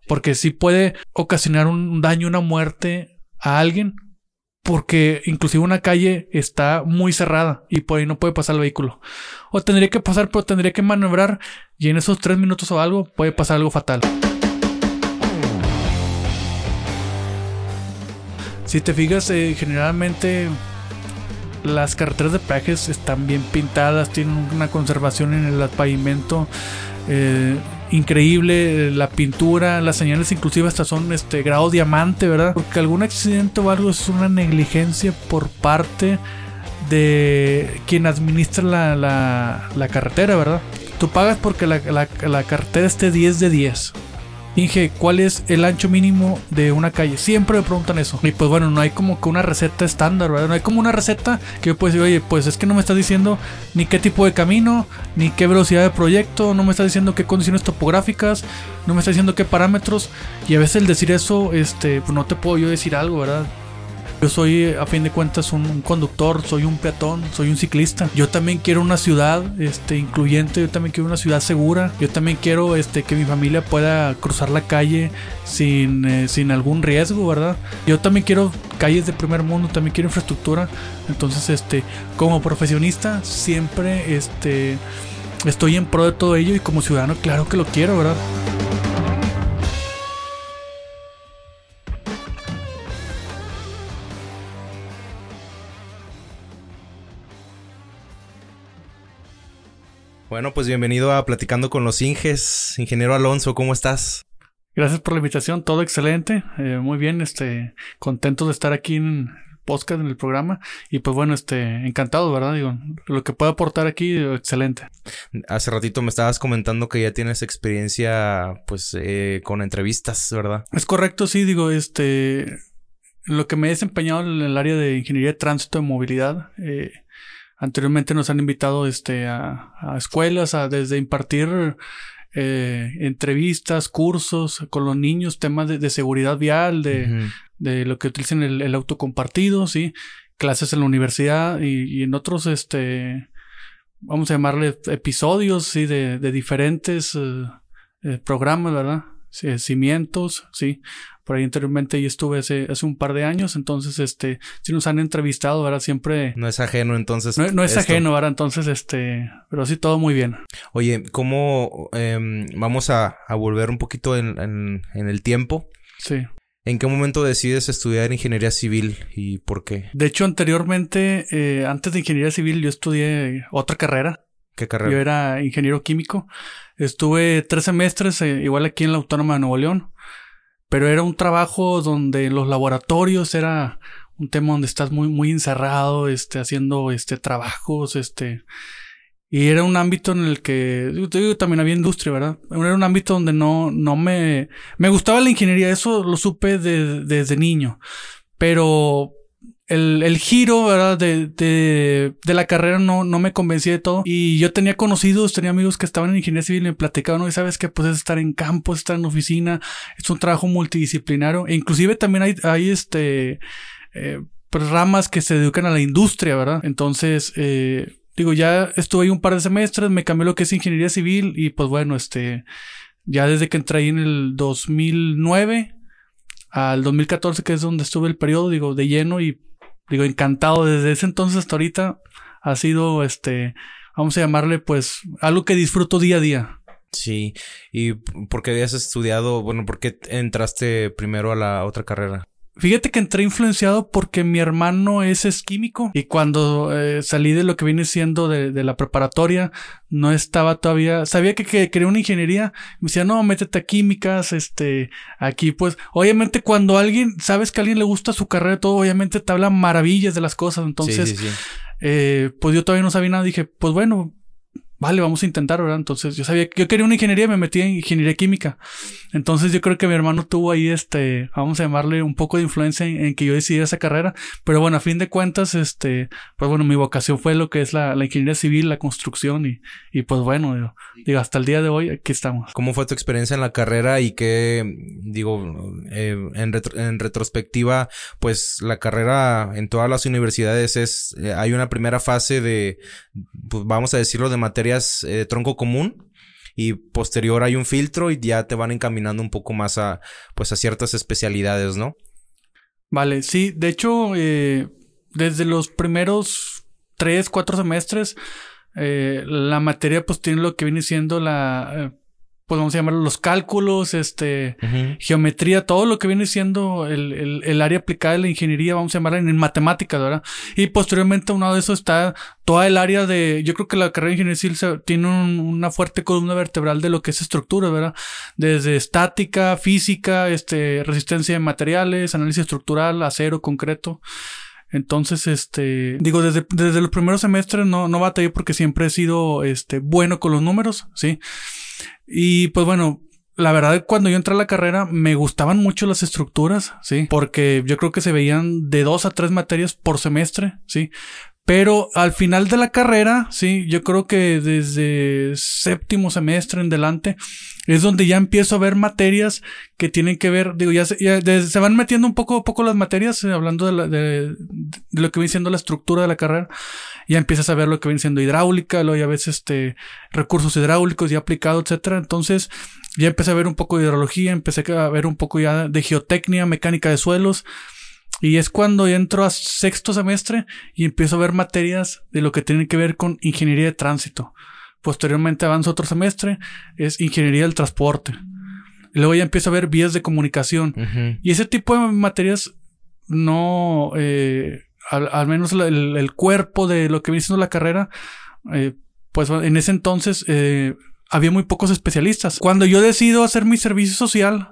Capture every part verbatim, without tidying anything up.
Porque sí puede ocasionar un daño, una muerte a alguien. Porque inclusive una calle está muy cerrada y por ahí no puede pasar el vehículo. O tendría que pasar, pero tendría que maniobrar y en esos tres minutos o algo puede pasar algo fatal. Si te fijas, eh, generalmente las carreteras de peajes están bien pintadas, tienen una conservación en el pavimento eh, increíble, la pintura, las señales inclusive hasta son este grado diamante, ¿verdad? Porque algún accidente o algo es una negligencia por parte de quien administra la, la, la carretera, ¿verdad? Tú pagas porque la, la, la carretera esté diez de diez. Inge, ¿cuál es el ancho mínimo de una calle? Siempre me preguntan eso. Y pues bueno, no hay como que una receta estándar, ¿verdad? No hay como una receta que yo pueda decir, oye, pues es que no me estás diciendo ni qué tipo de camino, ni qué velocidad de proyecto, no me estás diciendo qué condiciones topográficas, no me estás diciendo qué parámetros. Y a veces el decir eso, este, pues no te puedo yo decir algo, ¿verdad? Yo soy, a fin de cuentas, un, un conductor, soy un peatón, soy un ciclista. Yo también quiero una ciudad este, incluyente, yo también quiero una ciudad segura. Yo también quiero este, que mi familia pueda cruzar la calle sin, eh, sin algún riesgo, ¿verdad? Yo también quiero calles de primer mundo, también quiero infraestructura. Entonces, este, como profesionista, siempre este, estoy en pro de todo ello y como ciudadano, claro que lo quiero, ¿verdad? Bueno, pues bienvenido a Platicando con los Inges. Ingeniero Alonso, ¿cómo estás? Gracias por la invitación, todo excelente. Eh, muy bien, este, contento de estar aquí en el podcast, en el programa. Y pues bueno, este, encantado, ¿verdad? Digo, lo que puedo aportar aquí, excelente. Hace ratito me estabas comentando que ya tienes experiencia, pues, eh, con entrevistas, ¿verdad? Es correcto, sí, digo, este, lo que me he desempeñado en el área de ingeniería de tránsito y movilidad, eh, anteriormente nos han invitado este, a, a escuelas, a desde impartir eh, entrevistas, cursos con los niños, temas de, de seguridad vial, de, uh-huh. de lo que utilizan el, el auto compartido, ¿sí? Clases en la universidad y, y en otros, este, vamos a llamarle episodios, ¿sí? De, de diferentes eh, eh, programas, ¿verdad? Sí, cimientos, sí. Por ahí anteriormente yo estuve hace, hace un par de años, entonces este sí nos han entrevistado, ¿verdad? Siempre... No es ajeno, entonces... No, no es esto. ajeno, ¿verdad? Entonces, este... Pero sí, todo muy bien. Oye, ¿cómo... Eh, vamos a, a volver un poquito en, en, en el tiempo? Sí. ¿En qué momento decides estudiar ingeniería civil y por qué? De hecho, anteriormente, eh, antes de ingeniería civil, yo estudié otra carrera. ¿Qué carrera? Yo era ingeniero químico. Estuve tres semestres, eh, igual aquí en la Autónoma de Nuevo León. Pero era un trabajo donde en los laboratorios era un tema donde estás muy, muy encerrado, este, haciendo, este, trabajos, este, y era un ámbito en el que, te digo, también había industria, ¿verdad? Era un ámbito donde no, no me, me gustaba la ingeniería, eso lo supe de, desde niño, pero el, el giro, ¿verdad? De, de, de la carrera no, no me convencía de todo. Y yo tenía conocidos, tenía amigos que estaban en ingeniería civil y me platicaban, ¿no? Y sabes que pues es estar en campo, es estar en oficina, es un trabajo multidisciplinario. E inclusive también hay, hay este, eh, pues ramas que se dedican a la industria, ¿verdad? Entonces, eh, digo, ya estuve ahí un par de semestres, me cambié lo que es ingeniería civil y pues bueno, este, ya desde que entré ahí en el dos mil nueve al dos mil catorce, que es donde estuve el periodo, digo, de lleno y digo, encantado. Desde ese entonces hasta ahorita ha sido, este, vamos a llamarle, pues, algo que disfruto día a día. Sí. ¿Y por qué habías estudiado, bueno, por qué entraste primero a la otra carrera? Fíjate que entré influenciado porque mi hermano es, es químico y cuando eh, salí de lo que viene siendo de, de la preparatoria, no estaba todavía, sabía que, que quería una ingeniería, me decía, no, métete a químicas, este, aquí pues, obviamente cuando alguien, sabes que a alguien le gusta su carrera, todo, obviamente te habla maravillas de las cosas, entonces, sí, sí, sí. Eh, pues yo todavía no sabía nada, dije, pues bueno, vale, vamos a intentar, ¿verdad? Entonces yo sabía que yo quería una ingeniería, me metí en ingeniería química. Entonces yo creo que mi hermano tuvo ahí este, vamos a llamarle un poco de influencia en, en que yo decidí esa carrera. Pero bueno, a fin de cuentas, este, pues bueno, mi vocación fue lo que es la, la ingeniería civil, la construcción y, y pues bueno, digo, digo, hasta el día de hoy aquí estamos. ¿Cómo fue tu experiencia en la carrera y qué, digo, eh, en, retro, en retrospectiva, pues la carrera en todas las universidades es, eh, hay una primera fase de, pues vamos a decirlo, de materia de tronco común y posterior hay un filtro y ya te van encaminando un poco más a, pues a ciertas especialidades, ¿no? Vale, sí, de hecho, eh, desde los primeros tres, cuatro semestres, eh, la materia pues tiene lo que viene siendo la, eh, pues vamos a llamarlo los cálculos, este, uh-huh. geometría, todo lo que viene siendo el, el, el área aplicada de la ingeniería, vamos a llamarla en, en matemáticas, ¿verdad? Y posteriormente, a un lado de eso está toda el área de, yo creo que la carrera de ingeniería civil se, tiene un, una fuerte columna vertebral de lo que es estructura, ¿verdad? Desde estática, física, este, resistencia de materiales, análisis estructural, acero, concreto. Entonces, este, digo, desde, desde los primeros semestres no, no batallé porque siempre he sido, este, bueno con los números, ¿sí? Y pues bueno, la verdad cuando yo entré a la carrera me gustaban mucho las estructuras, ¿sí? Porque yo creo que se veían de dos a tres materias por semestre, ¿sí? Pero al final de la carrera, sí, yo creo que desde séptimo semestre en delante es donde ya empiezo a ver materias que tienen que ver, digo, ya se, ya de, se van metiendo un poco a poco las materias, eh, hablando de, la, de, de lo que viene siendo la estructura de la carrera. Ya empiezas a ver lo que viene siendo hidráulica, luego ya ves este recursos hidráulicos ya aplicados, etcétera. Entonces ya empecé a ver un poco de hidrología, empecé a ver un poco ya de geotecnia, mecánica de suelos. Y es cuando entro a sexto semestre y empiezo a ver materias de lo que tiene que ver con ingeniería de tránsito. Posteriormente avanzo otro semestre, es ingeniería del transporte. Y luego ya empiezo a ver vías de comunicación. Uh-huh. Y ese tipo de materias no, eh, al, al menos el, el cuerpo de lo que viene siendo la carrera, eh, pues en ese entonces eh, había muy pocos especialistas. Cuando yo decido hacer mi servicio social,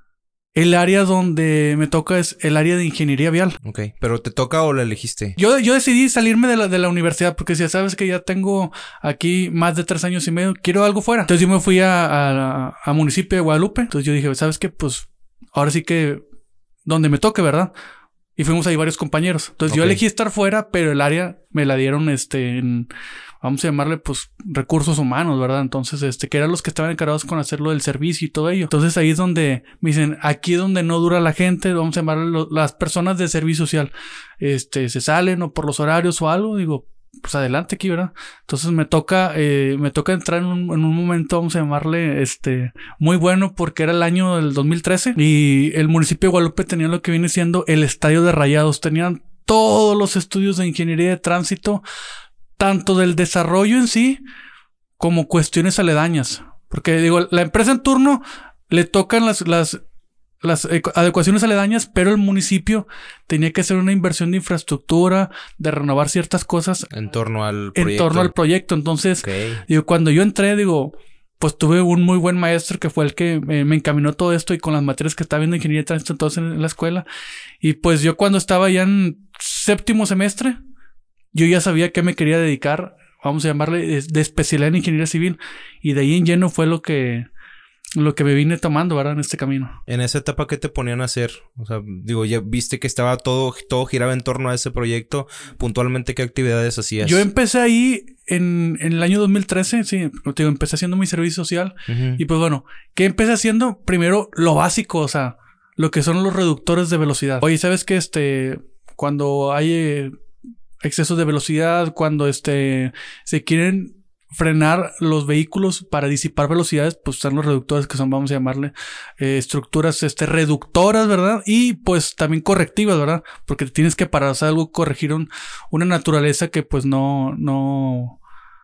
el área donde me toca es el área de ingeniería vial. Ok, ¿pero te toca o la elegiste? Yo, yo decidí salirme de la, de la universidad porque si ya sabes que ya tengo aquí más de tres años y medio, quiero algo fuera. Entonces yo me fui a, a, a municipio de Guadalupe. Entonces yo dije, ¿sabes qué? Pues ahora sí que donde me toque, ¿verdad? Y fuimos ahí varios compañeros. Entonces okay. Yo elegí estar fuera, pero el área me la dieron este en... vamos a llamarle, pues, recursos humanos, ¿verdad? Entonces, este, que eran los que estaban encargados con hacerlo del servicio y todo ello. Entonces, ahí es donde me dicen, aquí es donde no dura la gente, vamos a llamarle lo, las personas de servicio social. Este, se salen o por los horarios o algo, digo, pues adelante aquí, ¿verdad? Entonces me toca, eh, me toca entrar en un, en un momento, vamos a llamarle, este, muy bueno porque era el año del dos mil trece y el municipio de Guadalupe tenía lo que viene siendo el estadio de Rayados. Tenían todos los estudios de ingeniería de tránsito, tanto del desarrollo en sí como cuestiones aledañas. Porque digo, la empresa en turno le tocan las, las, las adecuaciones aledañas, pero el municipio tenía que hacer una inversión de infraestructura, de renovar ciertas cosas en torno al proyecto. En torno al proyecto. Entonces, okay. digo, cuando yo entré, digo, pues tuve un muy buen maestro que fue el que me, me encaminó todo esto y con las materias que estaba viendo ingeniería de tránsito entonces en, en la escuela. Y pues yo cuando estaba ya en séptimo semestre, yo ya sabía que me quería dedicar, vamos a llamarle, de, de especialidad en ingeniería civil. Y de ahí en lleno fue lo que, lo que me vine tomando, ¿verdad? En este camino. En esa etapa, ¿qué te ponían a hacer? O sea, digo, ya viste que estaba todo, todo giraba en torno a ese proyecto. Puntualmente, ¿qué actividades hacías? Yo empecé ahí en, en el año dos mil trece, sí, te digo, empecé haciendo mi servicio social. Uh-huh. Y pues bueno, ¿qué empecé haciendo? Primero, lo básico, o sea, lo que son los reductores de velocidad. Oye, ¿sabes qué? Este, cuando hay eh, excesos de velocidad, cuando este se quieren frenar los vehículos para disipar velocidades, pues están los reductores que son, vamos a llamarle, eh, estructuras este reductoras, ¿verdad? Y pues también correctivas, ¿verdad? Porque tienes que para hacer algo corregir un, una naturaleza que pues no, no,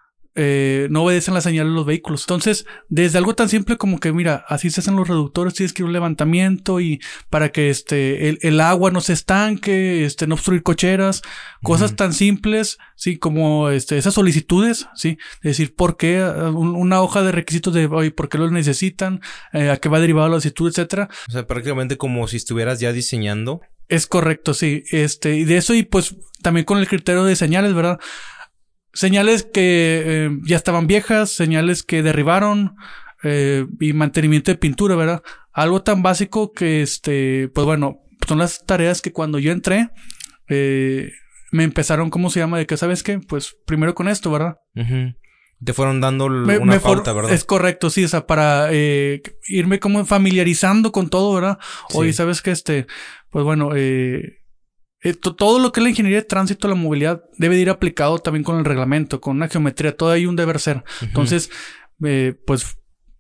eh, no obedecen las señales de los vehículos. Entonces, desde algo tan simple como que, mira, así se hacen los reductores, tienes que ir a un levantamiento y para que este, el, el agua no se estanque, este, no obstruir cocheras, cosas uh-huh. tan simples, sí, como este, esas solicitudes, sí, es decir, por qué, un, una hoja de requisitos de, oye, por qué lo necesitan, eh, a qué va derivada la solicitud, etcétera. O sea, prácticamente como si estuvieras ya diseñando. Es correcto, sí, este, y de eso y pues también con el criterio de señales, ¿verdad? Señales que eh, ya estaban viejas, señales que derribaron eh, y mantenimiento de pintura, ¿verdad? Algo tan básico que, este, pues bueno, son las tareas que cuando yo entré, eh, me empezaron, ¿cómo se llama? De que, ¿sabes qué? Pues primero con esto, ¿verdad? Uh-huh. Te fueron dando me, una me pauta, for- ¿verdad? Es correcto, sí, o sea, para eh, irme como familiarizando con todo, ¿verdad? Sí. Oye, ¿sabes qué? Este, pues bueno, eh... Esto, todo lo que es la ingeniería de tránsito, la movilidad, debe de ir aplicado también con el reglamento, con una geometría, todo hay un deber ser. Uh-huh. Entonces, eh, pues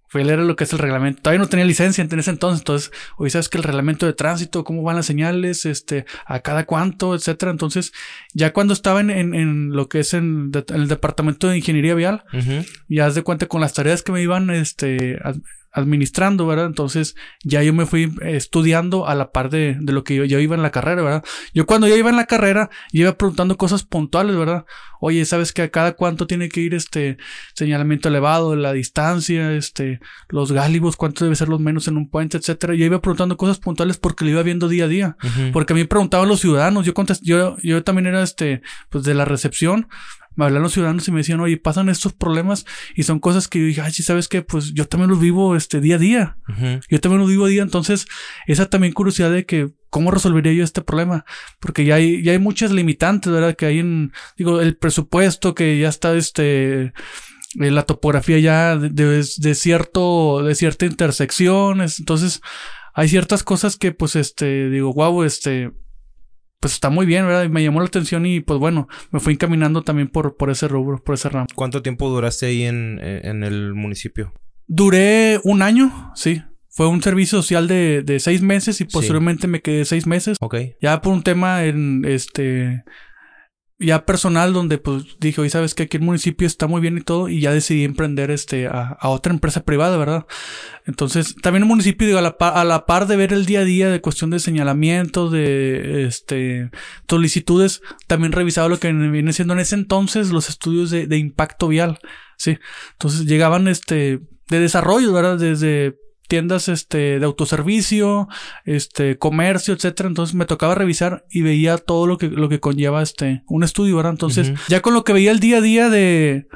Fui a leer lo que es el reglamento. Todavía no tenía licencia en ese entonces. Entonces, oye, ¿sabes qué? El reglamento de tránsito, cómo van las señales, este, a cada cuánto, etcétera. Entonces, ya cuando estaba en, en, en lo que es en, de, en el departamento de ingeniería vial, uh-huh. ya haz de cuenta con las tareas que me iban, este, ad, administrando, ¿verdad? Entonces, ya yo me fui estudiando a la par de, de lo que yo, yo iba en la carrera, ¿verdad? Yo cuando yo iba en la carrera, yo iba preguntando cosas puntuales, ¿verdad? Oye, ¿sabes que a cada cuánto tiene que ir este señalamiento elevado de la distancia, este, los gálibos, cuánto debe ser los menos en un puente, etcétera? Yo iba preguntando cosas puntuales porque lo iba viendo día a día. Uh-huh. Porque a mí me preguntaban los ciudadanos, yo contest, yo, yo también era este, pues de la recepción. Me hablaron los ciudadanos y me decían, oye, pasan estos problemas y son cosas que yo dije, ay, sí, ¿sabes qué? Pues yo también los vivo este día a día. Uh-huh. Yo también los vivo a día. Entonces, esa también curiosidad de que, ¿cómo resolvería yo este problema? Porque ya hay, ya hay muchas limitantes, ¿verdad? Que hay en, digo, el presupuesto que ya está, este, la topografía ya de, de, de cierto, de cierta intersección. Entonces, hay ciertas cosas que, pues, este, digo, wow, este, pues está muy bien, ¿verdad? Y me llamó la atención y pues bueno, me fui encaminando también por, por ese rubro, por ese ramo. ¿Cuánto tiempo duraste ahí en, en el municipio? Duré un año, sí. Fue un servicio social de, de seis meses y posteriormente sí. me quedé seis meses. Ok. Ya por un tema en este... ya personal donde pues dije, oye, ¿sabes qué? Aquí el municipio está muy bien y todo, y ya decidí emprender este a, a otra empresa privada, ¿verdad? Entonces, también el municipio, digo, a la, par, a la par de ver el día a día de cuestión de señalamiento, de este solicitudes, también revisaba lo que viene siendo en ese entonces los estudios de, de impacto vial, ¿sí? Entonces llegaban este de desarrollo, ¿verdad? Desde tiendas este de autoservicio, este comercio, etcétera. Entonces me tocaba revisar y veía todo lo que lo que conlleva este un estudio, ¿verdad? Entonces, uh-huh. ya con lo que veía el día a día de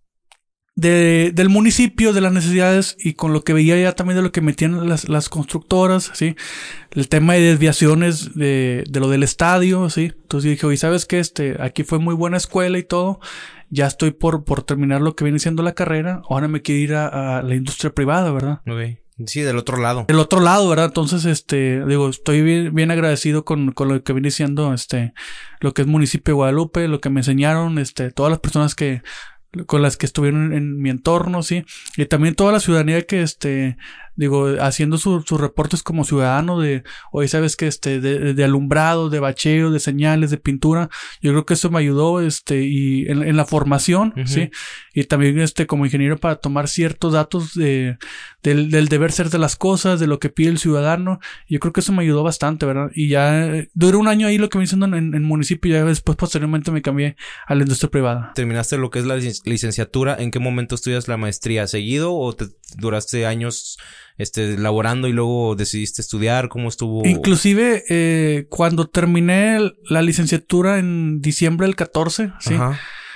de del municipio, de las necesidades, y con lo que veía ya también de lo que metían las las constructoras, ¿sí? El tema de desviaciones de de lo del estadio, ¿sí? Entonces dije, "Oye, ¿sabes qué? Este aquí fue muy buena escuela y todo. Ya estoy por por terminar lo que viene siendo la carrera. Ahora me quiero ir a, a la industria privada, ¿verdad?" Okay. Sí, del otro lado. Del otro lado, ¿verdad? Entonces, este, digo, estoy bien, bien agradecido con, con lo que viene siendo, este, lo que es municipio de Guadalupe, lo que me enseñaron, este, todas las personas que, con las que estuvieron en, en mi entorno, sí. Y también toda la ciudadanía que, este, digo, haciendo su, sus reportes como ciudadano de, oye, sabes que este, de, de alumbrado, de bacheo, de señales, de pintura. Yo creo que eso me ayudó, este, y en, en la formación, uh-huh. sí. Y también, este, como ingeniero para tomar ciertos datos de, del, del deber ser de las cosas, de lo que pide el ciudadano. Yo creo que eso me ayudó bastante, ¿verdad? Y ya eh, duré un año ahí lo que me diciendo en, en, en municipio, y ya después posteriormente me cambié a la industria privada. ¿Terminaste lo que es la licenciatura? ¿En qué momento estudias la maestría? ¿Seguido o te duraste años este laborando y luego decidiste estudiar? ¿Cómo estuvo? Inclusive eh, cuando terminé la licenciatura en diciembre del catorce, sí. Ajá.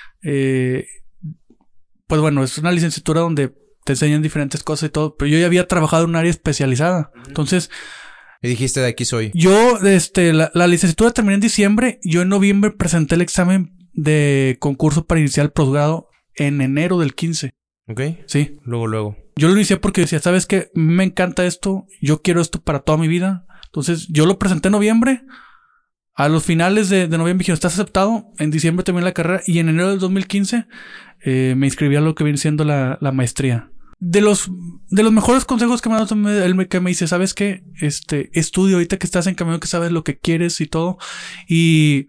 Eh, pues bueno, es una licenciatura donde te enseñan diferentes cosas y todo, pero yo ya había trabajado en un área especializada. Entonces, y dijiste, de aquí soy. Yo, este, la, la licenciatura terminé en diciembre. Yo en noviembre presenté el examen de concurso para iniciar el posgrado en enero del quince. Ok. Sí. Luego, luego. Yo lo inicié porque decía, ¿sabes qué? Me encanta esto. Yo quiero esto para toda mi vida. Entonces, yo lo presenté en noviembre. A los finales de, de noviembre dijeron, ¿estás aceptado? En diciembre terminé la carrera. Y en enero del dos mil quince eh, me inscribí a lo que viene siendo la, la maestría. De los, de los mejores consejos que me ha dado él, que me dice, ¿sabes qué? Este, estudio ahorita que estás en camino, que sabes lo que quieres y todo. Y...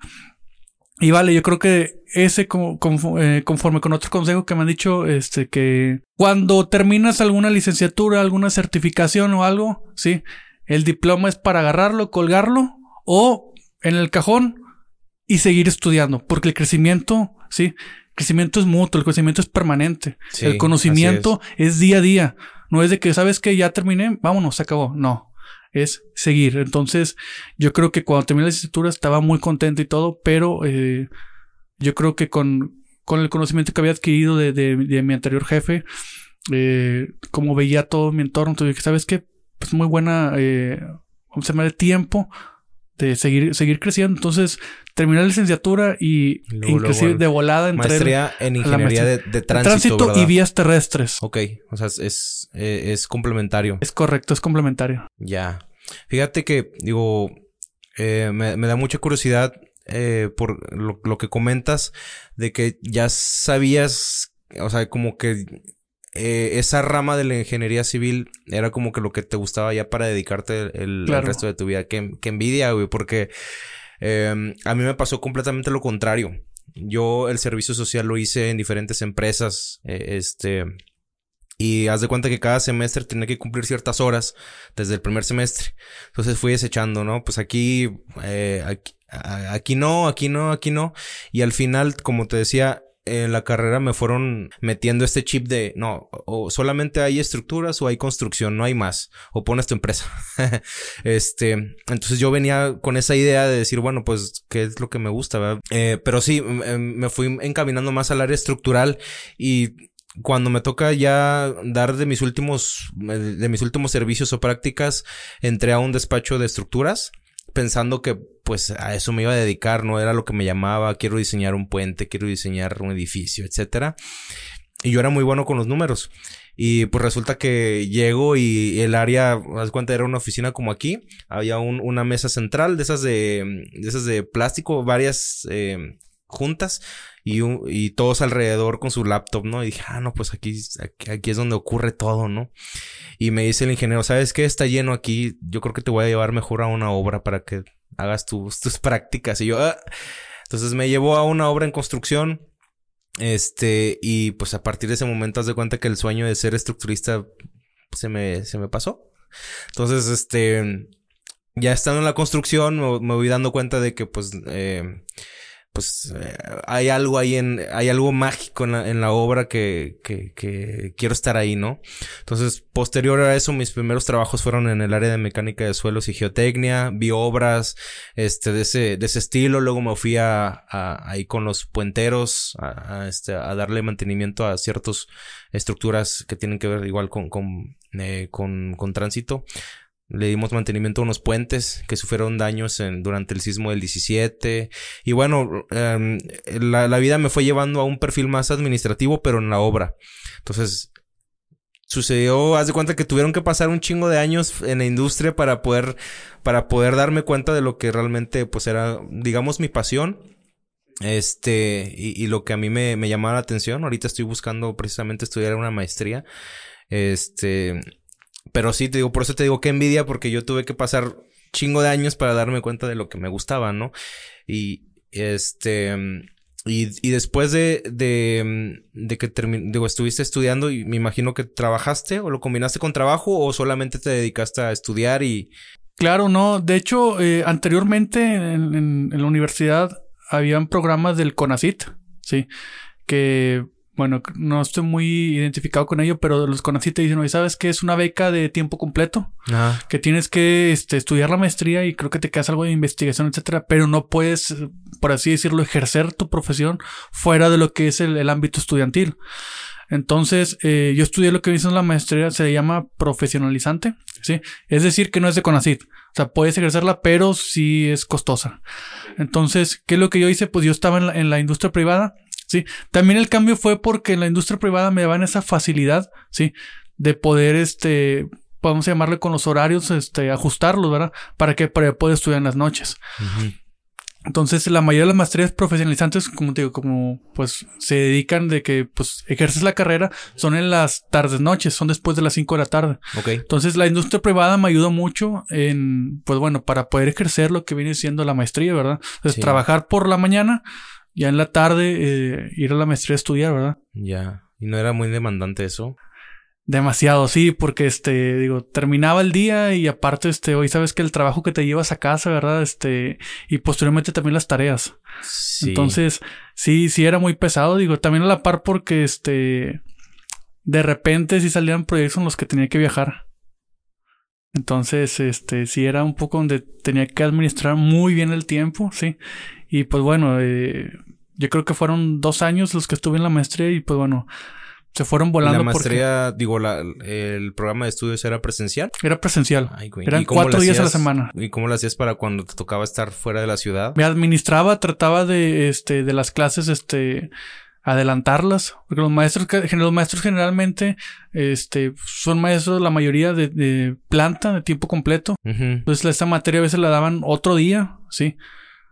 Y vale, yo creo que ese como, como, eh, conforme con otro consejo que me han dicho, este, que cuando terminas alguna licenciatura, alguna certificación o algo, sí, el diploma es para agarrarlo, colgarlo o en el cajón y seguir estudiando, porque el crecimiento, sí, el crecimiento es mutuo, el crecimiento es permanente, sí, el conocimiento es. es día a día, no es de que sabes que ya terminé, vámonos, se acabó, no. Es seguir. Entonces, yo creo que cuando terminé la licenciatura estaba muy contento y todo, pero eh, yo creo que con, con el conocimiento que había adquirido de, de, de mi anterior jefe, eh, como veía todo mi entorno, entonces dije, ¿sabes qué? Pues muy buena, eh, vamos a llamar de tiempo de seguir, seguir creciendo. Entonces, terminé la licenciatura y luego, inclusive luego, de volada entré. Maestría en ingeniería de, de tránsito, tránsito y vías terrestres. Ok, o sea, es, es, es complementario. Es correcto, es complementario. Ya. Fíjate que, digo, eh, me, me da mucha curiosidad eh, por lo, lo que comentas de que ya sabías, o sea, como que eh, esa rama de la ingeniería civil era como que lo que te gustaba ya para dedicarte el, Claro. el resto de tu vida. Qué, qué envidia, güey, porque eh, a mí me pasó completamente lo contrario. Yo el servicio social lo hice en diferentes empresas, eh, este... Y haz de cuenta que cada semestre tenía que cumplir ciertas horas desde el primer semestre. Entonces fui desechando, ¿no? Pues aquí, eh, aquí, aquí no, aquí no, aquí no. Y al final, como te decía, en la carrera me fueron metiendo este chip de, no, o solamente hay estructuras o hay construcción, no hay más. O pones tu empresa. este, entonces yo venía con esa idea de decir, bueno, pues, ¿qué es lo que me gusta, verdad? Eh, pero sí, me fui encaminando más al área estructural y... Cuando me toca ya dar de mis últimos, de mis últimos servicios o prácticas, entré a un despacho de estructuras pensando que pues a eso me iba a dedicar, no era lo que me llamaba, quiero diseñar un puente, quiero diseñar un edificio, etcétera. Y yo era muy bueno con los números. Y pues resulta que llego y el área, haz cuenta, era una oficina como aquí. Había un, una mesa central de esas de, de esas de plástico, varias eh, juntas. Y, un, y todos alrededor con su laptop, ¿no? Y dije, ah, no, pues aquí, aquí, aquí es donde ocurre todo, ¿no? Y me dice el ingeniero, ¿sabes qué? Está lleno aquí. Yo creo que te voy a llevar mejor a una obra para que hagas tus, tus prácticas. Y yo, ah. Entonces me llevó a una obra en construcción. Este, y pues a partir de ese momento haz de cuenta que el sueño de ser estructurista se me, se me pasó. Entonces, este, ya estando en la construcción, me, me voy dando cuenta de que, pues, eh, pues eh, hay algo ahí en, hay algo mágico en la, en la obra que, que, que quiero estar ahí, ¿no? Entonces, posterior a eso, mis primeros trabajos fueron en el área de mecánica de suelos y geotecnia, vi obras, este, de ese, de ese estilo, luego me fui a, a ahí con los puenteros, a, a este, a darle mantenimiento a ciertas estructuras que tienen que ver igual con, con, eh, con, con tránsito. Le dimos mantenimiento a unos puentes que sufrieron daños en, durante el sismo del diecisiete. Y bueno, um, la, la vida me fue llevando a un perfil más administrativo, pero en la obra. Entonces, sucedió, haz de cuenta que tuvieron que pasar un chingo de años en la industria para poder, para poder darme cuenta de lo que realmente, pues, era, digamos, mi pasión. Este, y, y lo que a mí me, me llamaba la atención. Ahorita estoy buscando precisamente estudiar una maestría. Este... Pero sí, te digo, por eso te digo que envidia, porque yo tuve que pasar chingo de años para darme cuenta de lo que me gustaba, ¿no? Y este, y, y después de, de, de que termin, digo, estuviste estudiando y me imagino que trabajaste o lo combinaste con trabajo o solamente te dedicaste a estudiar y... Claro, no. De hecho, eh, anteriormente en, en, en la universidad habían programas del CONACYT, sí, que... Bueno, no estoy muy identificado con ello, pero los CONACYT te dicen, oye, ¿sabes qué? Es una beca de tiempo completo. Ah. Que tienes que este, estudiar la maestría y creo que te quedas algo de investigación, etcétera. Pero no puedes, por así decirlo, ejercer tu profesión fuera de lo que es el, el ámbito estudiantil. Entonces, eh, yo estudié lo que dicen la maestría, se llama profesionalizante, ¿sí? Es decir, que no es de CONACYT. O sea, puedes ejercerla, pero sí es costosa. Entonces, ¿qué es lo que yo hice? Pues yo estaba en la, en la industria privada. Sí, también el cambio fue porque en la industria privada me daban esa facilidad, sí, de poder, este, podemos llamarle con los horarios, este, ajustarlos, ¿verdad? Para que para poder estudiar en las noches. Uh-huh. Entonces, la mayoría de las maestrías profesionalizantes, como te digo, como, pues, se dedican de que, pues, ejerces la carrera, son en las tardes, noches, son después de las cinco de la tarde. Okay. Entonces, la industria privada me ayudó mucho en, pues, bueno, para poder ejercer lo que viene siendo la maestría, ¿verdad? Entonces, sí. Trabajar por la mañana, ya en la tarde, eh, ir a la maestría a estudiar, ¿verdad? Ya. ¿Y no era muy demandante eso? Demasiado, sí, porque, este, digo, terminaba el día y aparte, este, hoy sabes que el trabajo que te llevas a casa, ¿verdad? Este, y posteriormente también las tareas. Sí. Entonces, sí, sí era muy pesado, digo, también a la par porque, este, de repente sí salían proyectos en los que tenía que viajar. Entonces, este, sí era un poco donde tenía que administrar muy bien el tiempo, sí. Y pues bueno, eh, yo creo que fueron dos años los que estuve en la maestría y pues bueno, se fueron volando. ¿La maestría, porque... digo, la, el programa de estudios era presencial? Era presencial. Ay, güey. Eran cuatro días a la semana. ¿Y cómo lo hacías para cuando te tocaba estar fuera de la ciudad? Me administraba, trataba de, este, de las clases, este... adelantarlas, porque los maestros, los maestros generalmente, este, son maestros la mayoría de, de planta, de tiempo completo. Uh-huh. Entonces esta materia a veces la daban otro día, sí.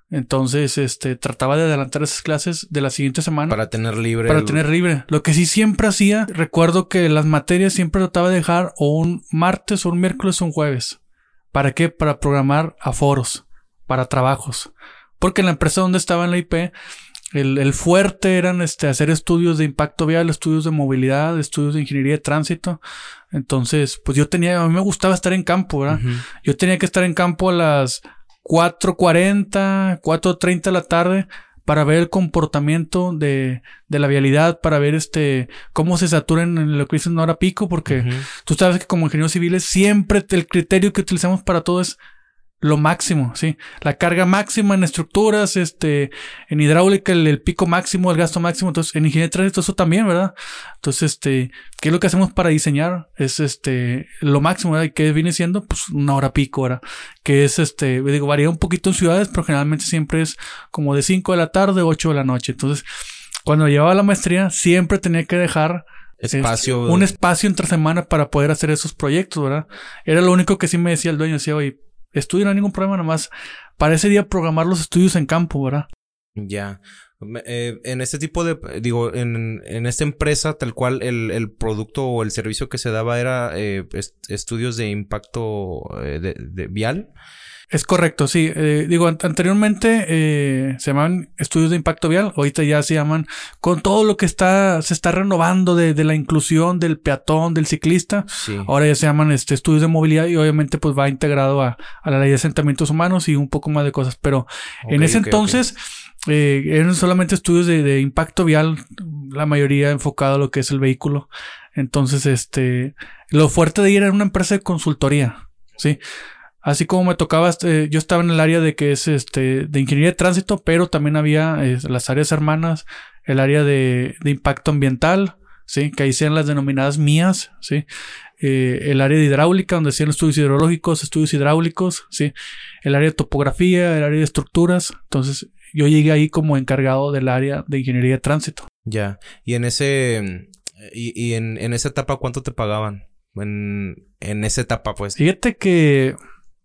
Entonces, este, trataba de adelantar esas clases de la siguiente semana. Para tener libre. Para el... tener libre. Lo que sí siempre hacía, recuerdo que las materias siempre trataba de dejar o un martes o un miércoles o un jueves. ¿Para qué? Para programar aforos, para trabajos. Porque en la empresa donde estaba en la I P, el, el fuerte eran este, hacer estudios de impacto vial, estudios de movilidad, estudios de ingeniería de tránsito. Entonces, pues yo tenía, a mí me gustaba estar en campo, ¿verdad? Uh-huh. Yo tenía que estar en campo a las cuatro cuarenta, cuatro treinta de la tarde para ver el comportamiento de, de la vialidad, para ver este cómo se saturan en lo que dicen hora pico, porque uh-huh. tú sabes que como ingenieros civiles siempre el criterio que utilizamos para todo es lo máximo, ¿sí? La carga máxima en estructuras, este, en hidráulica, el, el pico máximo, el gasto máximo. Entonces, en ingeniería de tránsito eso también, ¿verdad? Entonces, este, ¿qué es lo que hacemos para diseñar? Es, este, lo máximo, ¿verdad? ¿Y qué viene siendo? Pues una hora pico, ¿verdad? Que es, este, digo, varía un poquito en ciudades, pero generalmente siempre es como de cinco de la tarde, ocho de la noche. Entonces, cuando llevaba la maestría, siempre tenía que dejar espacio, este, un espacio entre semana para poder hacer esos proyectos, ¿verdad? Era lo único que sí me decía el dueño, decía, oye, estudio no hay ningún problema, nomás para ese día programar los estudios en campo, ¿verdad? Ya. Eh, en este tipo de, digo, en, en esta empresa, tal cual, el, el producto o el servicio que se daba era eh, est- estudios de impacto eh, de, de vial. Es correcto, sí. Eh, digo, anteriormente eh, se llamaban estudios de impacto vial. Ahorita ya se llaman con todo lo que está se está renovando de, de la inclusión del peatón, del ciclista. Sí. Ahora ya se llaman este estudios de movilidad y obviamente pues va integrado a, a la ley de asentamientos humanos y un poco más de cosas. Pero okay, en ese okay, entonces okay. Eh, eran solamente estudios de, de impacto vial, la mayoría enfocado a lo que es el vehículo. Entonces, este, lo fuerte de ir era una empresa de consultoría, ¿sí? Así como me tocaba, este, yo estaba en el área de que es este de ingeniería de tránsito, pero también había eh, las áreas hermanas, el área de, de impacto ambiental, sí, que ahí sean las denominadas mías, sí, eh, el área de hidráulica, donde hacían estudios hidrológicos, estudios hidráulicos, sí, el área de topografía, el área de estructuras. Entonces, yo llegué ahí como encargado del área de ingeniería de tránsito. Ya, y en ese, y, y en, en esa etapa, ¿cuánto te pagaban? En, en esa etapa, pues. Fíjate que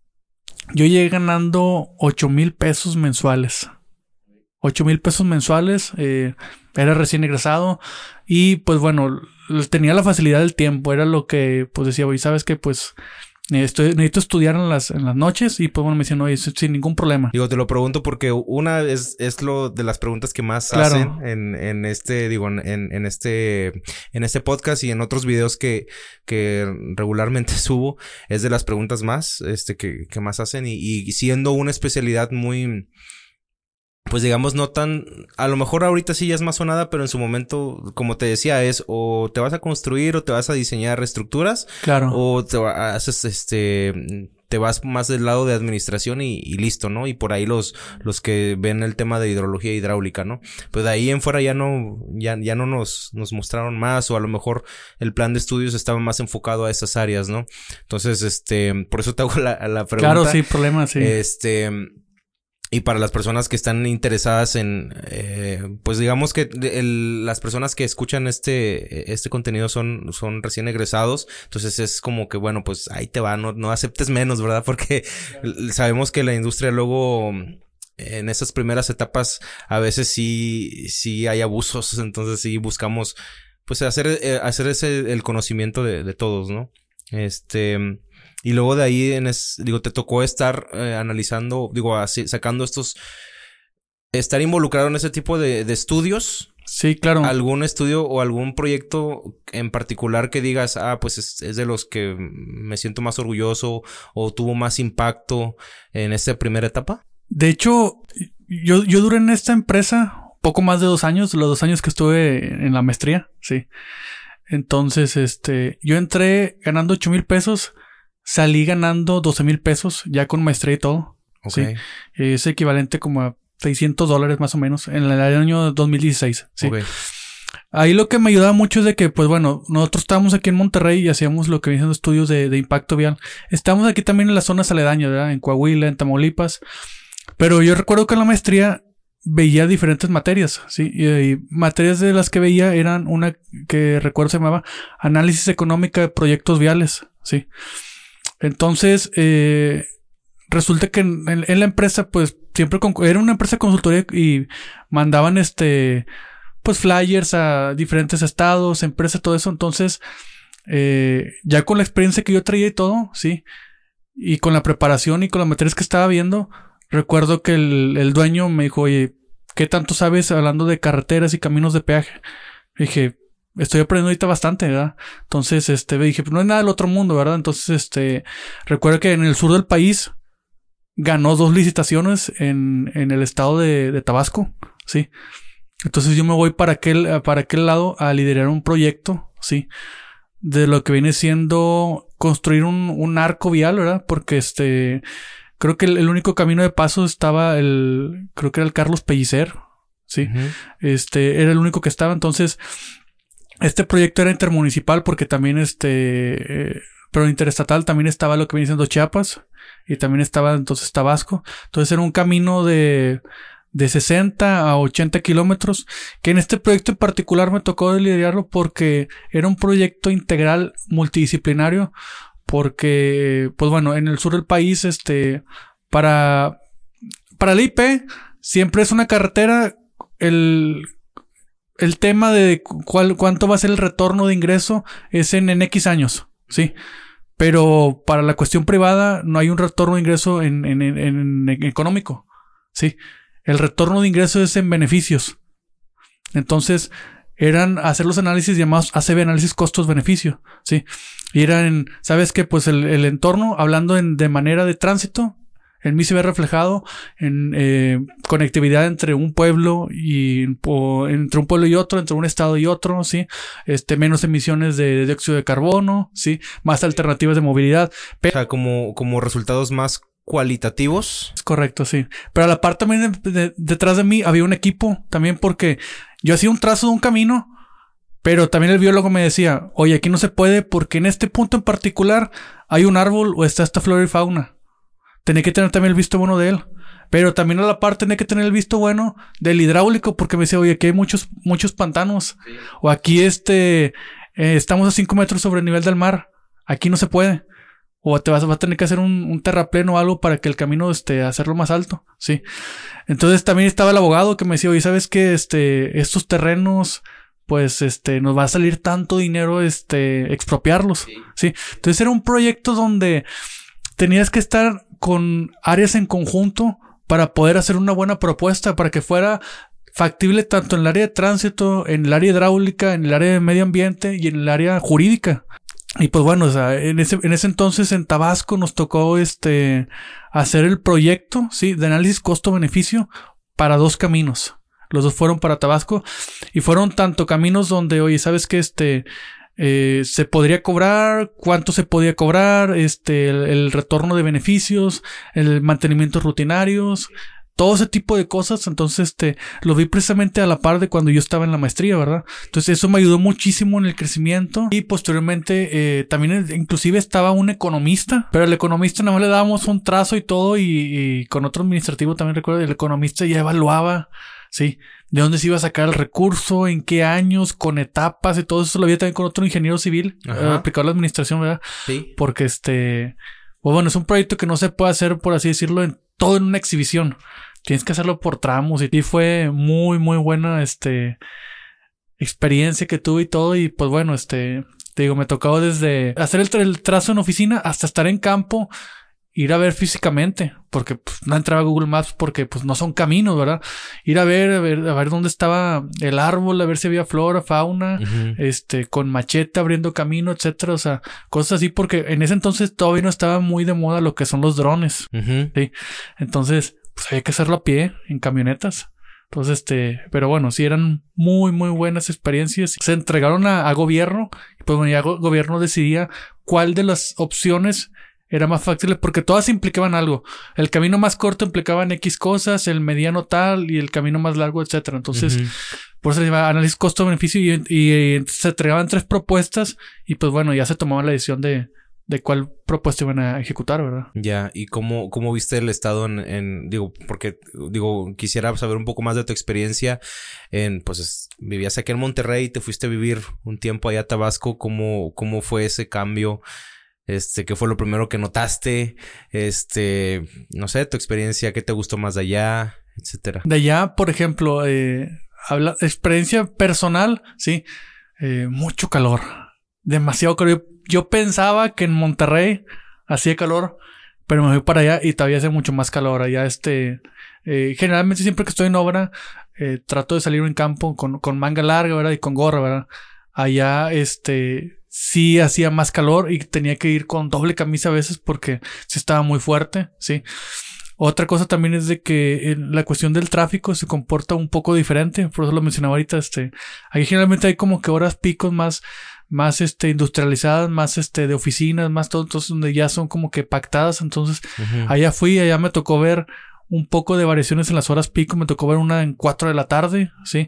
yo llegué ganando ocho mil pesos mensuales. Ocho mil pesos mensuales. Eh, era recién egresado. Y pues bueno, tenía la facilidad del tiempo. Era lo que pues decía, oye, ¿sabes qué? Pues estoy, necesito estudiar en las, en las noches. Y pues bueno, me decían, oye, sin ningún problema. Digo, te lo pregunto porque una es, es lo de las preguntas que más claro. hacen en, en este, digo, en, en este, en este podcast y en otros videos que, que regularmente subo. Es de las preguntas más, este, que, que más hacen y, y siendo una especialidad muy, pues digamos, no tan, a lo mejor ahorita sí ya es más sonada, pero en su momento, como te decía, es o te vas a construir o te vas a diseñar estructuras. Claro. O te haces, este, te vas más del lado de administración y, y listo, ¿no? Y por ahí los, los que ven el tema de hidrología hidráulica, ¿no? Pues de ahí en fuera ya no, ya, ya no nos, nos mostraron más, o a lo mejor el plan de estudios estaba más enfocado a esas áreas, ¿no? Entonces, este, por eso te hago la, la pregunta. Claro, sí, problema, sí. Este, y para las personas que están interesadas en, eh, pues digamos que el, las personas que escuchan este, este contenido son, son recién egresados. Entonces es como que, bueno, pues ahí te va, no, no aceptes menos, ¿verdad? Porque sabemos que la industria luego, en esas primeras etapas, a veces sí, sí hay abusos. Entonces sí buscamos, pues hacer, eh, hacer ese, el conocimiento de, de todos, ¿no? Este... Y luego de ahí, en es, digo, te tocó estar eh, analizando, digo, así, sacando estos, estar involucrado en ese tipo de, de estudios. Sí, claro. ¿Algún estudio o algún proyecto en particular que digas, ah, pues es, es de los que me siento más orgulloso o tuvo más impacto en esta primera etapa? De hecho, yo, yo duré en esta empresa poco más de dos años, los dos años que estuve en la maestría, sí. Entonces, este, yo entré ganando ocho mil pesos. Salí ganando doce mil pesos ya con maestría y todo. Okay. Sí. Es equivalente como a seiscientos dólares más o menos en el año dos mil dieciséis. Sí. Okay. Ahí lo que me ayudaba mucho es de que, pues bueno, nosotros estábamos aquí en Monterrey y hacíamos lo que vienen siendo estudios de, de impacto vial. Estamos aquí también en las zonas aledañas, ¿verdad? En Coahuila, en Tamaulipas. Pero yo recuerdo que en la maestría veía diferentes materias, ¿sí? Y, y materias de las que veía eran una que recuerdo se llamaba Análisis Económica de Proyectos Viales, ¿sí? Entonces, eh, resulta que en, en, en la empresa, pues, siempre con, era una empresa de consultoría y mandaban este, pues flyers a diferentes estados, empresas, todo eso. Entonces, eh, ya con la experiencia que yo traía y todo, sí, y con la preparación y con las materias que estaba viendo, recuerdo que el, el dueño me dijo, oye, ¿qué tanto sabes hablando de carreteras y caminos de peaje? Y dije, estoy aprendiendo ahorita bastante, ¿verdad? Entonces, este, dije, pues no es nada del otro mundo, ¿verdad? Entonces, este, recuerdo que en el sur del país ganó dos licitaciones en, en el estado de, de Tabasco, ¿sí? Entonces yo me voy para aquel, para aquel lado a liderar un proyecto, ¿sí? De lo que viene siendo construir un, un arco vial, ¿verdad? Porque este, creo que el, el único camino de paso estaba el, creo que era el Carlos Pellicer, ¿sí? Uh-huh. Este, era el único que estaba. Entonces, este proyecto era intermunicipal porque también este, eh, pero interestatal también estaba lo que viene siendo Chiapas y también estaba entonces Tabasco. Entonces era un camino de, de sesenta a ochenta kilómetros, que en este proyecto en particular me tocó liderarlo porque era un proyecto integral multidisciplinario, porque, pues bueno, en el sur del país, este, para, para la I P, siempre es una carretera, el, el tema de cuál, cuánto va a ser el retorno de ingreso es en, en X años, ¿sí? Pero para la cuestión privada no hay un retorno de ingreso en, en, en, en, en económico, ¿sí? El retorno de ingreso es en beneficios. Entonces, eran hacer los análisis llamados A C B, análisis costos-beneficio, ¿sí? Y eran, ¿sabes qué? Pues el, el entorno, hablando en, de manera de tránsito, en mí se ve reflejado en eh, conectividad entre un pueblo y o, entre un pueblo y otro, entre un estado y otro, ¿sí? Este, menos emisiones de, de dióxido de carbono, ¿sí? Más alternativas de movilidad. Pero, o sea, como, como resultados más cualitativos. Es correcto, sí. Pero a la par también de, de, detrás de mí había un equipo también, porque yo hacía un trazo de un camino, pero también el biólogo me decía, oye, aquí no se puede porque en este punto en particular hay un árbol o está esta flora y fauna. Tenía que tener también el visto bueno de él. Pero también a la par tenía que tener el visto bueno del hidráulico, porque me decía, oye, aquí hay muchos, muchos pantanos. Sí. O aquí este, eh, estamos a cinco metros sobre el nivel del mar. Aquí no se puede. O te vas, vas a tener que hacer un, un terrapleno o algo para que el camino, este, hacerlo más alto. Sí. Entonces también estaba el abogado que me decía, oye, ¿sabes qué? Este, estos terrenos, pues, este, nos va a salir tanto dinero, este, expropiarlos. Sí. Sí. Entonces era un proyecto donde tenías que estar con áreas en conjunto para poder hacer una buena propuesta, para que fuera factible tanto en el área de tránsito, en el área hidráulica, en el área de medio ambiente y en el área jurídica. Y pues bueno, o sea, en ese, en ese entonces en Tabasco nos tocó este hacer el proyecto, sí, de análisis costo-beneficio para dos caminos. Los dos fueron para Tabasco y fueron tanto caminos donde, oye, ¿sabes qué? Este, eh, se podría cobrar, cuánto se podía cobrar, este, el, el retorno de beneficios, el mantenimiento rutinarios, todo ese tipo de cosas. Entonces, este, lo vi precisamente a la par de cuando yo estaba en la maestría, ¿verdad? Entonces, eso me ayudó muchísimo en el crecimiento. Y posteriormente, eh, también inclusive estaba un economista, pero el economista nada más le dábamos un trazo y todo, y, y con otro administrativo también recuerdo, el economista ya evaluaba, sí, de dónde se iba a sacar el recurso, en qué años, con etapas y todo eso. Lo había también con otro ingeniero civil, eh, aplicado a la administración, ¿verdad? Sí. Porque este, pues bueno, es un proyecto que no se puede hacer, por así decirlo, en todo en una exhibición. Tienes que hacerlo por tramos, y fue muy, muy buena, este, experiencia que tuve y todo. Y pues bueno, este, te digo, me tocó desde hacer el, tra- el trazo en oficina hasta estar en campo, ir a ver físicamente, porque pues, no entraba a Google Maps porque pues no son caminos, ¿verdad? Ir a ver, a ver, a ver dónde estaba el árbol, a ver si había flora, fauna, uh-huh. este, con machete abriendo camino, etcétera. O sea, cosas así, porque en ese entonces todavía no estaba muy de moda lo que son los drones. Uh-huh. Sí. Entonces, pues había que hacerlo a pie, en camionetas. Entonces, este, pero bueno, sí eran muy, muy buenas experiencias. Se entregaron a, a gobierno, y pues bueno, ya go- gobierno decidía cuál de las opciones era más fácil, porque todas implicaban algo. El camino más corto implicaba en X cosas, el mediano tal, y el camino más largo, etcétera. Entonces, uh-huh. por eso se llama análisis costo-beneficio, y, y, y se entregaban tres propuestas, y pues bueno, ya se tomaba la decisión de, de cuál propuesta iban a ejecutar, ¿verdad? Ya, ¿y cómo, cómo viste el estado en, en, digo, porque, digo, quisiera saber un poco más de tu experiencia en, pues, vivías aquí en Monterrey, te fuiste a vivir un tiempo allá a Tabasco, ¿cómo, cómo fue ese cambio? Este, ¿qué fue lo primero que notaste? Este, no sé, tu experiencia, ¿qué te gustó más de allá? Etcétera. De allá, por ejemplo, eh, habla, experiencia personal, sí, eh, mucho calor, demasiado calor. Yo, yo pensaba que en Monterrey hacía calor, pero me fui para allá y todavía hace mucho más calor. Allá, este, eh, generalmente siempre que estoy en obra, eh, trato de salir en campo con, con manga larga, ¿verdad? Y con gorra, ¿verdad? Allá, este, sí hacía más calor y tenía que ir con doble camisa a veces porque sí estaba muy fuerte, sí. Otra cosa también es de que la cuestión del tráfico se comporta un poco diferente, por eso lo mencionaba ahorita, este, aquí generalmente hay como que horas picos más, más este, industrializadas, más este, de oficinas, más todo, entonces donde ya son como que pactadas, entonces uh-huh. allá fui, allá me tocó ver un poco de variaciones en las horas pico, me tocó ver una en cuatro de la tarde, sí.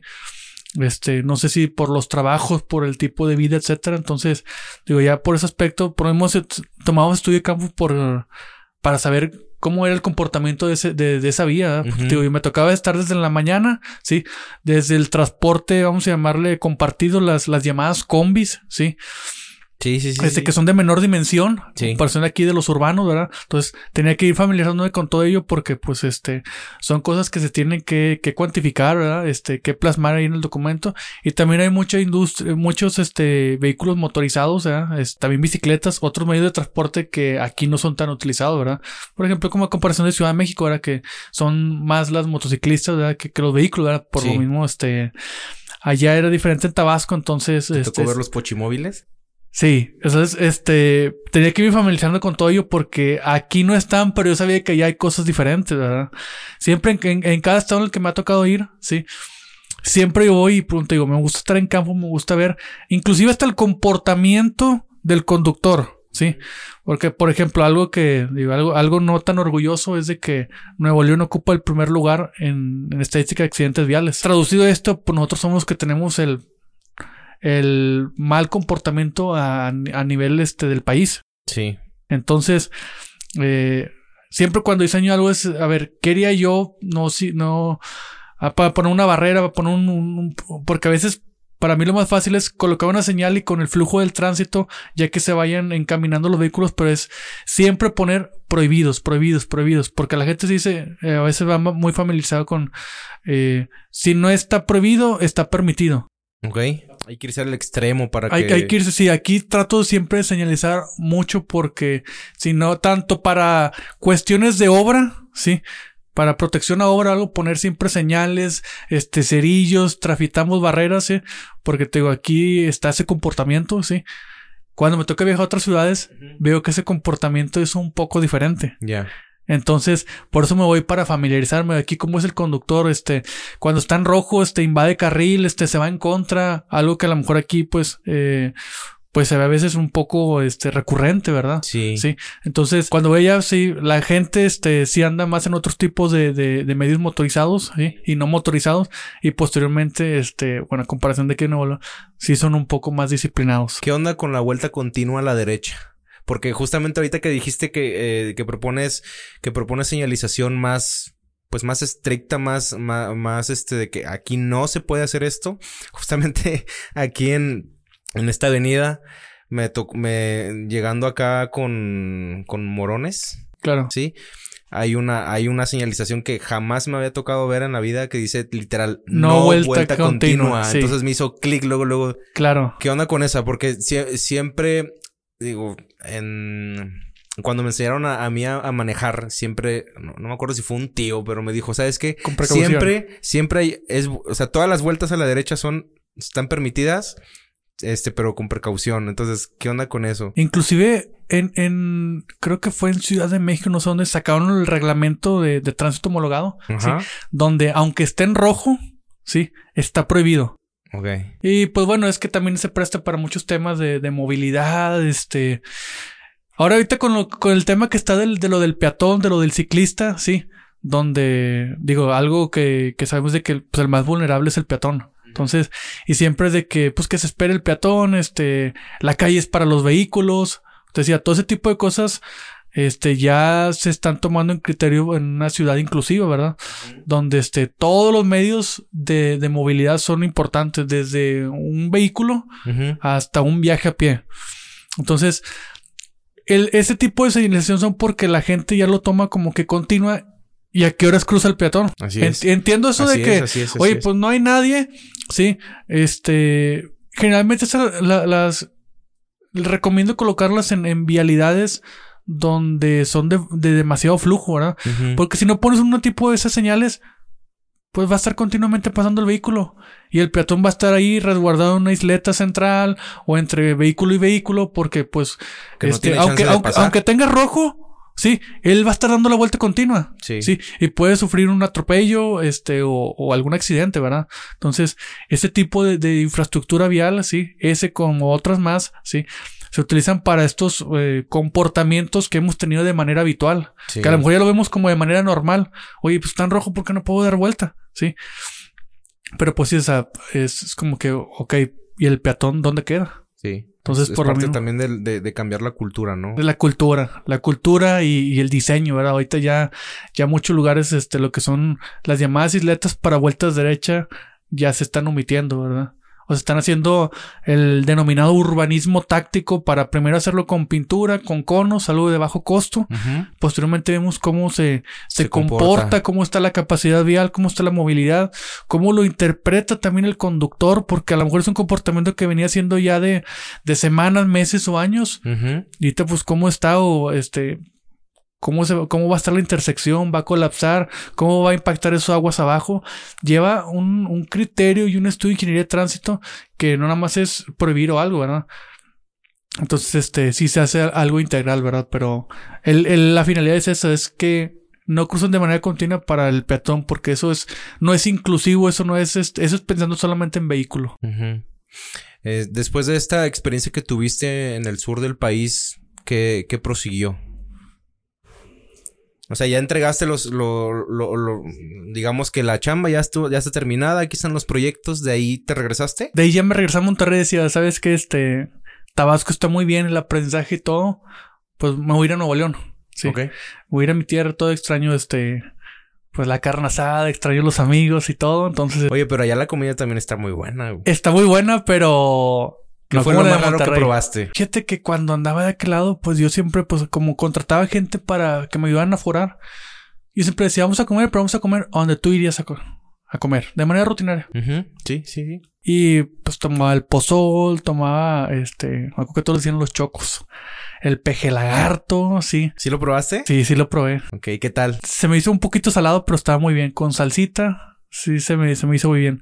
Este, no sé si por los trabajos, por el tipo de vida, etcétera. Entonces, digo, ya por ese aspecto, por hemos tomado estudio de campo por, para saber cómo era el comportamiento de, ese, de, de esa vía. Uh-huh. Digo, y me tocaba estar desde la mañana, sí, desde el transporte, vamos a llamarle compartido, las, las llamadas combis, sí. Sí, sí, sí. Este, sí. que son de menor dimensión. Sí. Comparación aquí de los urbanos, ¿verdad? Entonces, tenía que ir familiarizándome con todo ello porque, pues, este, son cosas que se tienen que, que cuantificar, ¿verdad? Este, que plasmar ahí en el documento. Y también hay mucha industria, muchos, este, vehículos motorizados, ¿verdad? Es, también bicicletas, otros medios de transporte que aquí no son tan utilizados, ¿verdad? Por ejemplo, como a comparación de Ciudad de México, ¿verdad? Que son más las motociclistas, ¿verdad? Que, que los vehículos, ¿verdad? Por sí. lo mismo, este, allá era diferente en Tabasco, entonces... ¿Te este, tocó ver los pochimóviles? Sí, entonces, este, tenía que ir familiarizando con todo ello porque aquí no están, pero yo sabía que allá hay cosas diferentes, ¿verdad? Siempre en, en, en cada estado en el que me ha tocado ir, sí, siempre yo voy y pregunto, digo, me gusta estar en campo, me gusta ver, inclusive hasta el comportamiento del conductor, sí, porque, por ejemplo, algo que, digo, algo, algo no tan orgulloso es de que Nuevo León ocupa el primer lugar en, en estadística de accidentes viales. Traducido esto, pues nosotros somos los que tenemos el el mal comportamiento a, a nivel este del país. Sí. Entonces, eh, siempre cuando diseño algo es, a ver, ¿qué haría yo? No, si, no, a, para poner una barrera, para poner un, un, un, porque a veces para mí lo más fácil es colocar una señal y con el flujo del tránsito, ya que se vayan encaminando los vehículos, pero es siempre poner prohibidos, prohibidos, prohibidos, porque la gente se dice, eh, a veces va muy familiarizado con, eh, si no está prohibido, está permitido. Ok. Hay que irse al extremo para hay, que... Hay que irse, sí. Aquí trato siempre de señalizar mucho porque si no, tanto para cuestiones de obra, sí, para protección a obra, algo, poner siempre señales, este, cerillos, trafitamos barreras, sí, porque te digo, aquí está ese comportamiento, sí. Cuando me toca viajar a otras ciudades, uh-huh. veo que ese comportamiento es un poco diferente. Ya. Yeah. Entonces, por eso me voy para familiarizarme aquí cómo es el conductor, este, cuando está en rojo, este, invade carril, este, se va en contra, algo que a lo mejor aquí, pues, eh, pues se ve a veces un poco, este, recurrente, ¿verdad? Sí. Sí. Entonces, cuando veía, sí, la gente, este, sí anda más en otros tipos de, de, de medios motorizados, ¿sí? Y no motorizados, y posteriormente, este, bueno, a comparación de que no, sí son un poco más disciplinados. ¿Qué onda con la vuelta continua a la derecha? Porque justamente ahorita que dijiste que, eh, que propones, que propones señalización más, pues más estricta, más, más, más este, de que aquí no se puede hacer esto. Justamente aquí en, en esta avenida, me tocó, me, llegando acá con, con Morones. Claro. Sí. Hay una, hay una señalización que jamás me había tocado ver en la vida que dice literal, no, no vuelta, vuelta continua. continua. Sí. Entonces me hizo clic luego, luego. Claro. ¿Qué onda con esa? Porque si, siempre, digo, en cuando me enseñaron a, a mí a, a manejar, siempre, no, no me acuerdo si fue un tío, pero me dijo, ¿sabes qué? Con precaución. Siempre, siempre hay, es, o sea, todas las vueltas a la derecha son, están permitidas, este, pero con precaución. Entonces, ¿qué onda con eso? Inclusive, en, en, creo que fue en Ciudad de México, no sé dónde, sacaron el reglamento de, de tránsito homologado, ¿sí? Donde, aunque esté en rojo, sí, está prohibido. Okay. Y pues bueno, es que también se presta para muchos temas de, de movilidad, este... Ahora ahorita con, lo, con el tema que está del, de lo del peatón, de lo del ciclista, sí, donde, digo, algo que, que sabemos de que pues, el más vulnerable es el peatón. Entonces, y siempre es de que, pues que se espere el peatón, este, la calle es para los vehículos. Entonces, ya todo ese tipo de cosas, este, ya se están tomando en criterio en una ciudad inclusiva, ¿verdad? Uh-huh. Donde, este, todos los medios de, de movilidad son importantes, desde un vehículo uh-huh. hasta un viaje a pie. Entonces, el, ese tipo de señalización son porque la gente ya lo toma como que continua. ¿Y a qué horas cruza el peatón? Así es. Entiendo eso así de que, es, así es, así oye, es. pues no hay nadie. Sí, este... Generalmente esas, la, las... recomiendo colocarlas en, en vialidades donde son de, de demasiado flujo, ¿verdad? Uh-huh. Porque si no pones un tipo de esas señales, pues va a estar continuamente pasando el vehículo. Y el peatón va a estar ahí resguardado en una isleta central o entre vehículo y vehículo porque, pues... Que no este, tiene chance aunque, de aunque, pasar. aunque tenga rojo... Sí, él va a estar dando la vuelta continua. Sí. Sí, y puede sufrir un atropello, este, o, o algún accidente, ¿verdad? Entonces, ese tipo de, de infraestructura vial, sí, ese como otras más, sí, se utilizan para estos eh, comportamientos que hemos tenido de manera habitual. Sí. Que a lo mejor ya lo vemos como de manera normal. Oye, pues está en rojo, ¿por qué no puedo dar vuelta? Sí. Pero pues sí, esa, es, es como que, ok, ¿y el peatón dónde queda? Sí. Entonces, es, por es lo parte mismo, también de, de, de cambiar la cultura, ¿no? de la cultura, la cultura y, y el diseño, ¿verdad? Ahorita ya, ya muchos lugares, este, lo que son las llamadas isletas para vueltas derecha, ya se están omitiendo, ¿verdad? O sea, están haciendo el denominado urbanismo táctico para primero hacerlo con pintura, con conos, algo de bajo costo. Uh-huh. Posteriormente vemos cómo se, se, Se comporta, comporta. cómo está la capacidad vial, cómo está la movilidad, cómo lo interpreta también el conductor, porque a lo mejor es un comportamiento que venía siendo ya de, de semanas, meses o años. Uh-huh. Y ahorita, pues, cómo está o este... Cómo, se, cómo va a estar la intersección, va a colapsar, cómo va a impactar esos aguas abajo. Lleva un, un criterio y un estudio de ingeniería de tránsito que no nada más es prohibir o algo, ¿verdad? Entonces, este, sí se hace algo integral, ¿verdad? Pero el, el, la finalidad es esa, es que no cruzan de manera continua para el peatón, porque eso es, no es inclusivo, eso no es, eso es pensando solamente en vehículo. Uh-huh. Eh, después de esta experiencia que tuviste en el sur del país, ¿qué, qué prosiguió? O sea, ya entregaste los, lo, lo, lo, digamos que la chamba ya estuvo, ya está terminada, aquí están los proyectos, ¿de ahí te regresaste? De ahí ya me regresé a Monterrey y decía, ¿sabes qué? Este, Tabasco está muy bien, el aprendizaje y todo, pues me voy a ir a Nuevo León, sí. Okay. Voy a ir a mi tierra, todo extraño, este, pues la carne asada, extraño los amigos y todo, entonces... Oye, pero allá la comida también está muy buena, güey. Está muy buena, pero... ¿Qué no fue como lo la más de raro que Monterrey. probaste? Fíjate que cuando andaba de aquel lado, pues yo siempre, pues como contrataba gente para que me ayudaran a forar, yo siempre decía, vamos a comer, pero vamos a comer a donde tú irías a, co- a comer, de manera rutinaria. Uh-huh. Sí, sí, sí. Y pues tomaba el pozol, tomaba, este, me acuerdo que todos decían los chocos, el peje lagarto, sí. ¿Sí lo probaste? Sí, sí lo probé. Ok, ¿qué tal? Se me hizo un poquito salado, pero estaba muy bien. Con salsita, sí se me, se me hizo muy bien.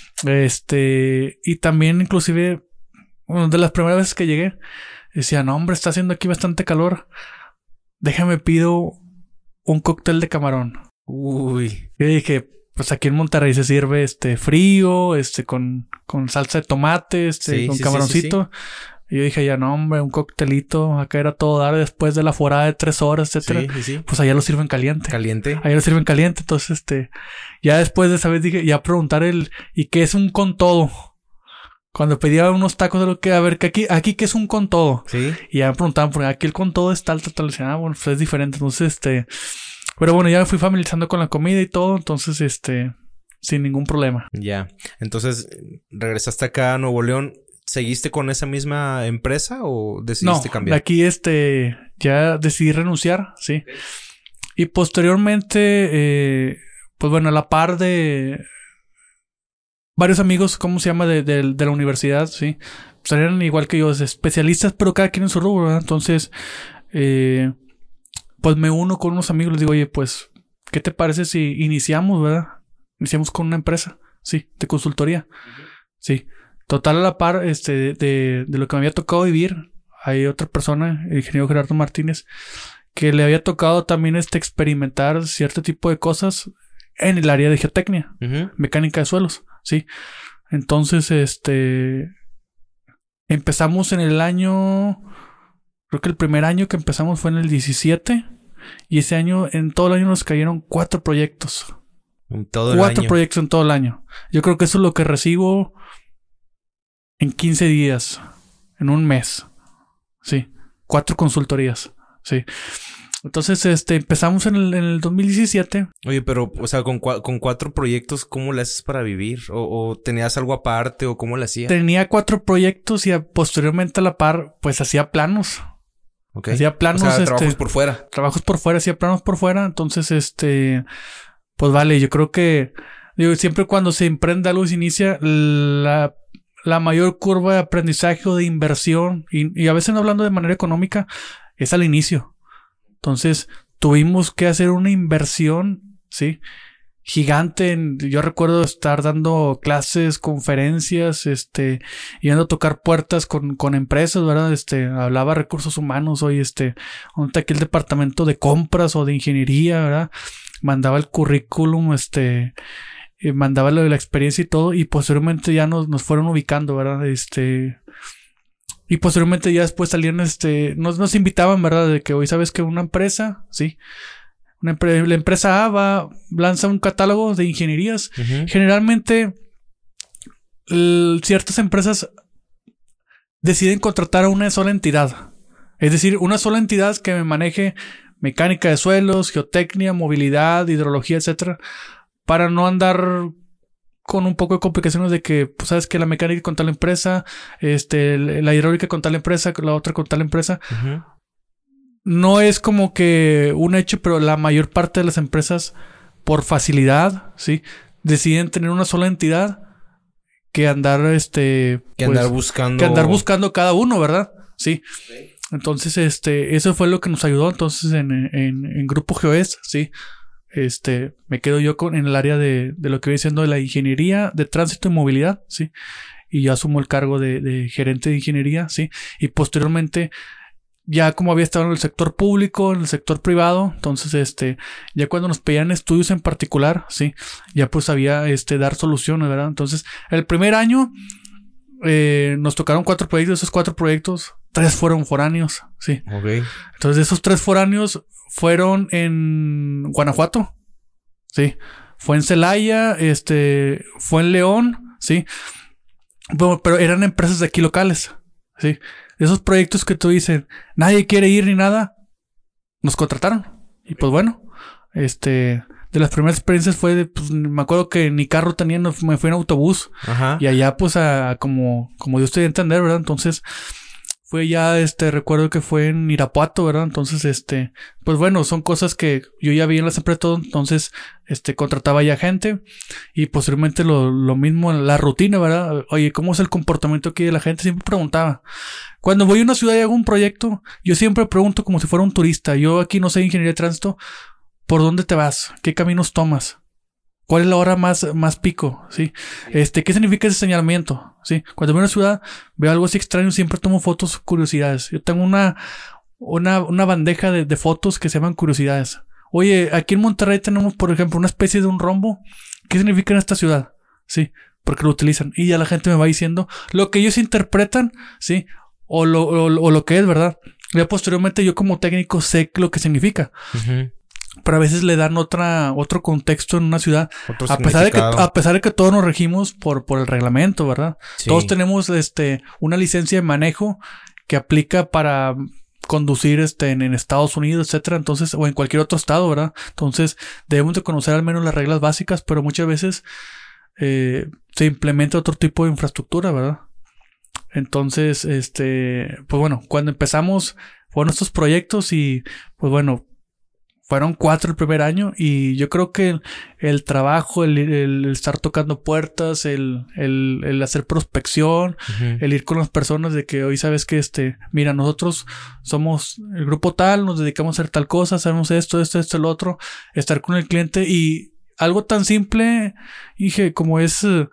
Este, y también inclusive, bueno, de las primeras veces que llegué, decía, no hombre, está haciendo aquí bastante calor. Déjame pido un cóctel de camarón. Uy. Y dije, pues aquí en Monterrey se sirve este frío, este este con salsa de tomate, este Sí, con sí, camaroncito. sí, sí. Y yo dije, ya no, hombre, un coctelito, acá era todo dar después de la forada de tres horas, etcétera. Sí, sí, sí. Pues allá lo sirven caliente. Caliente. Allá lo sirven caliente, entonces este, ya después de esa vez dije, ya preguntar el, ¿y qué es un con todo? Cuando pedía unos tacos de lo que, a ver, que aquí, aquí qué es un con todo. Sí. Y ya me preguntaban, porque aquí el con todo es tal, tal, tal. Y decían, ah, bueno, pues es diferente. Entonces, este, pero bueno, ya me fui familiarizando con la comida y todo, entonces, este, sin ningún problema. Ya. Entonces, regresaste acá a Nuevo León. ¿Seguiste con esa misma empresa o decidiste No, cambiar? de aquí, este, ya decidí renunciar, sí. Y posteriormente, eh, pues bueno, a la par de varios amigos, ¿cómo se llama? De, de, de la universidad, sí. Pues eran igual que yo, especialistas, pero cada quien en su rubro, ¿verdad? Entonces, eh, pues me uno con unos amigos, les digo, oye, pues, ¿qué te parece si iniciamos, verdad? Iniciamos con una empresa, sí, de consultoría, uh-huh. Sí. Total, a la par, este, de, de, de lo que me había tocado vivir, hay otra persona, el ingeniero Gerardo Martínez, que le había tocado también este experimentar cierto tipo de cosas en el área de geotecnia, uh-huh. mecánica de suelos, sí. Entonces, este, empezamos en el año, creo que el primer año que empezamos fue en el diecisiete, y ese año, en todo el año nos cayeron cuatro proyectos. En todo el Cuatro año. proyectos en todo el año. Yo creo que eso es lo que recibo en quince días, en un mes. Sí, cuatro consultorías. Sí. Entonces, este, empezamos en el, en el dos mil diecisiete. Oye, pero, o sea, con, cua- con cuatro proyectos, ¿cómo le haces para vivir? ¿O, o tenías algo aparte o cómo le hacías? Tenía cuatro proyectos y a, posteriormente a la par, pues hacía planos. Okay. Hacía planos. O sea, este, trabajos por fuera. Trabajos por fuera, hacía planos por fuera. Entonces, este... Pues vale, yo creo que... Digo, siempre cuando se emprende algo, se inicia la... La mayor curva de aprendizaje o de inversión, y, y a veces no hablando de manera económica, es al inicio. Entonces, tuvimos que hacer una inversión, ¿sí? Gigante. En, yo recuerdo estar dando clases, conferencias, este, yendo a tocar puertas con, con empresas, ¿verdad? Este, hablaba recursos humanos, hoy este, donde está aquí el departamento de compras o de ingeniería, ¿verdad? Mandaba el currículum, este... Eh, mandaba lo de la experiencia y todo, y posteriormente ya nos, nos fueron ubicando, ¿verdad? Este... Y posteriormente ya después salían, este... Nos, nos invitaban, ¿verdad? De que hoy sabes que una empresa, ¿sí? Una empre- la empresa A va, lanza un catálogo de ingenierías. Uh-huh. Generalmente, l- ciertas empresas deciden contratar a una sola entidad. Es decir, una sola entidad que me maneje mecánica de suelos, geotecnia, movilidad, hidrología, etcétera, para no andar con un poco de complicaciones de que, pues, sabes que la mecánica con tal empresa, este, la hidráulica con tal empresa, la otra con tal empresa. Uh-huh. No es como que un hecho, pero la mayor parte de las empresas, por facilidad, ¿sí? Deciden tener una sola entidad que andar, este... Que pues, andar buscando... Que andar buscando cada uno, ¿verdad? Sí. Okay. Entonces, este, eso fue lo que nos ayudó entonces en, en, en Grupo GeoEst, ¿sí? Este, me quedo yo con, en el área de, de lo que viene siendo de la ingeniería de tránsito y movilidad, ¿sí? Y yo asumo el cargo de, de gerente de ingeniería, ¿sí? Y posteriormente, ya como había estado en el sector público, en el sector privado, entonces, este, ya cuando nos pedían estudios en particular, ¿sí? Ya pues había, este, dar soluciones, ¿verdad? Entonces, el primer año, eh, nos tocaron cuatro proyectos, esos cuatro proyectos, tres fueron foráneos, ¿sí? Ok. Entonces, esos tres foráneos fueron en Guanajuato, sí. Fue en Celaya, este, fue en León, sí. Pero, pero eran empresas de aquí locales, sí. Esos proyectos que tú dices, nadie quiere ir ni nada, nos contrataron. Y pues bueno, este, de las primeras experiencias fue, de, pues, me acuerdo que ni carro tenía, me fui en autobús. Ajá. Y allá pues a, como, como Dios te dio a entender, ¿verdad? Entonces, fue ya, este, recuerdo que fue en Irapuato, ¿verdad? Entonces, este, pues bueno, son cosas que yo ya vi en las empresas todo, entonces, este, contrataba ya gente y posteriormente lo, lo mismo en la rutina, ¿verdad? Oye, ¿cómo es el comportamiento aquí de la gente? Siempre preguntaba. Cuando voy a una ciudad y hago un proyecto, yo siempre pregunto como si fuera un turista. Yo aquí no sé de ingeniería de tránsito, ¿por dónde te vas? ¿Qué caminos tomas? ¿Cuál es la hora más, más pico? ¿Sí? Este, ¿qué significa ese señalamiento? ¿Sí? Cuando voy a una ciudad, veo algo así extraño, siempre tomo fotos, curiosidades. Yo tengo una, una, una bandeja de, de fotos que se llaman curiosidades. Oye, aquí en Monterrey tenemos, por ejemplo, una especie de un rombo. ¿Qué significa en esta ciudad? ¿Sí? Porque lo utilizan. Y ya la gente me va diciendo lo que ellos interpretan, ¿sí? O lo, o, o lo que es, ¿verdad? Ya posteriormente yo como técnico sé lo que significa. Uh-huh. Pero a veces le dan otra, otro contexto en una ciudad. Otro a pesar de que, a pesar de que todos nos regimos por, por el reglamento, ¿verdad? Sí. Todos tenemos, este, una licencia de manejo que aplica para conducir, este, en, en Estados Unidos, etcétera. Entonces, o en cualquier otro estado, ¿verdad? Entonces, debemos de conocer al menos las reglas básicas, pero muchas veces, eh, se implementa otro tipo de infraestructura, ¿verdad? Entonces, este, pues bueno, cuando empezamos, fueron estos proyectos y, pues bueno, fueron cuatro el primer año y yo creo que el, el trabajo, el, el estar tocando puertas, el, el, el hacer prospección, uh-huh. el ir con las personas de que hoy sabes que este, mira, nosotros somos el grupo tal, nos dedicamos a hacer tal cosa, hacemos esto, esto, esto, el otro, estar con el cliente y algo tan simple, dije, como es uh,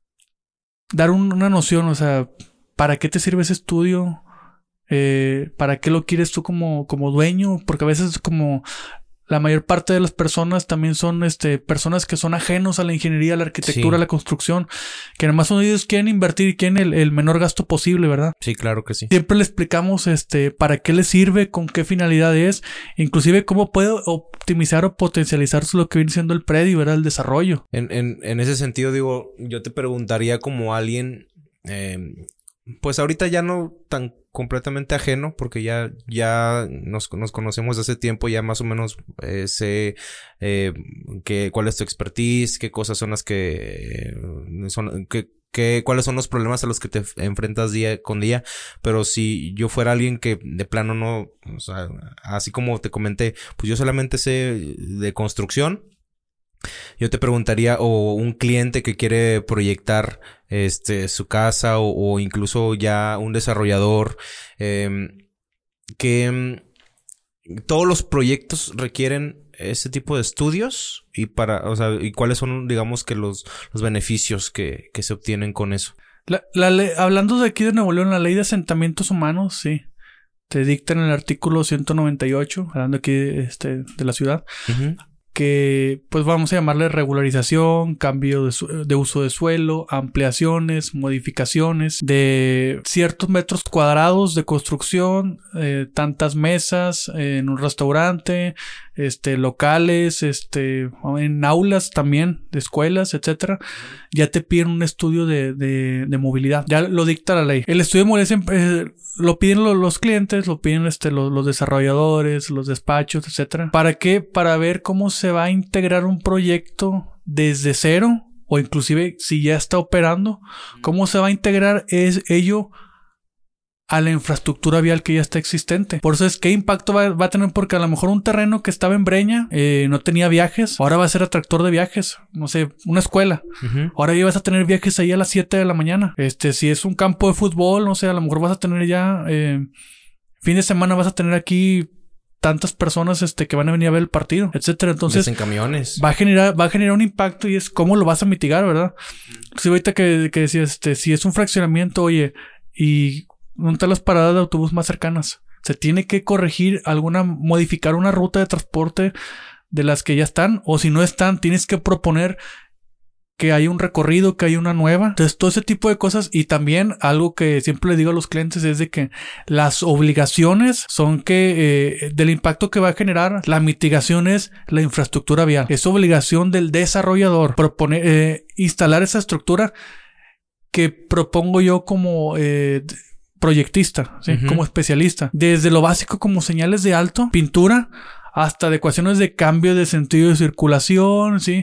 dar un, una noción, o sea, ¿para qué te sirve ese estudio? Eh, ¿para qué lo quieres tú como, como dueño? Porque a veces como la mayor parte de las personas también son este personas que son ajenos a la ingeniería, a la arquitectura, sí. a la construcción, que además son ellos quieren invertir y quieren el, el menor gasto posible, ¿verdad? Sí, claro que sí. Siempre le explicamos este para qué les sirve, con qué finalidad es, inclusive cómo puede optimizar o potencializar lo que viene siendo el predio, ¿verdad? El desarrollo. En, en, en ese sentido, digo, yo te preguntaría como alguien, eh, pues ahorita ya no tan completamente ajeno, porque ya, ya nos, nos conocemos de hace tiempo, ya más o menos eh, sé eh, que, cuál es tu expertise, qué cosas son las que, eh, son, que, qué, cuáles son los problemas a los que te enfrentas día con día. Pero si yo fuera alguien que de plano no, o sea, así como te comenté, pues yo solamente sé de construcción. Yo te preguntaría, o un cliente que quiere proyectar este su casa, o, o incluso ya un desarrollador, eh, que todos los proyectos requieren ese tipo de estudios y para, o sea, y cuáles son, digamos, que los, los beneficios que, que se obtienen con eso. La, la ley, hablando de aquí de Nuevo León, la ley de asentamientos humanos, sí, te dicta en el artículo ciento noventa y ocho, hablando aquí este, de la ciudad. Uh-huh. Que pues vamos a llamarle regularización, cambio de, su- de uso de suelo, ampliaciones, modificaciones de ciertos metros cuadrados de construcción, eh, tantas mesas eh, en un restaurante, este, locales, este, en aulas también de escuelas, etcétera. Ya te piden un estudio de, de, de movilidad, ya lo dicta la ley. El estudio de movilidad siempre, eh, lo piden los, los clientes, lo piden este, los, los desarrolladores, los despachos, etcétera. ¿Para qué? Para ver cómo se va a integrar un proyecto desde cero, o inclusive si ya está operando, cómo se va a integrar es ello a la infraestructura vial que ya está existente. Por eso es qué impacto va, va a tener, porque a lo mejor un terreno que estaba en breña, eh, no tenía viajes, ahora va a ser atractor de viajes. No sé, una escuela. Uh-huh. Ahora ya vas a tener viajes ahí a las siete de la mañana. Este, si es un campo de fútbol, no sé, a lo mejor vas a tener ya, eh, fin de semana vas a tener aquí tantas personas este que van a venir a ver el partido, etcétera. Entonces, en camiones. Va a generar, va a generar un impacto, y es cómo lo vas a mitigar, ¿verdad? Uh-huh. Si ahorita que, que decía, este, si es un fraccionamiento, oye, y ¿dónde están las paradas de autobús más cercanas? Se tiene que corregir alguna, modificar una ruta de transporte de las que ya están, o si no están, tienes que proponer que haya un recorrido, que haya una nueva. Entonces, todo ese tipo de cosas. Y también algo que siempre le digo a los clientes es de que las obligaciones son que eh, del impacto que va a generar, la mitigación es la infraestructura vial. Es obligación del desarrollador proponer, eh, instalar esa estructura que propongo yo como eh, proyectista, ¿sí? Uh-huh. Como especialista. Desde lo básico como señales de alto, pintura, hasta adecuaciones de cambio de sentido de circulación, ¿sí?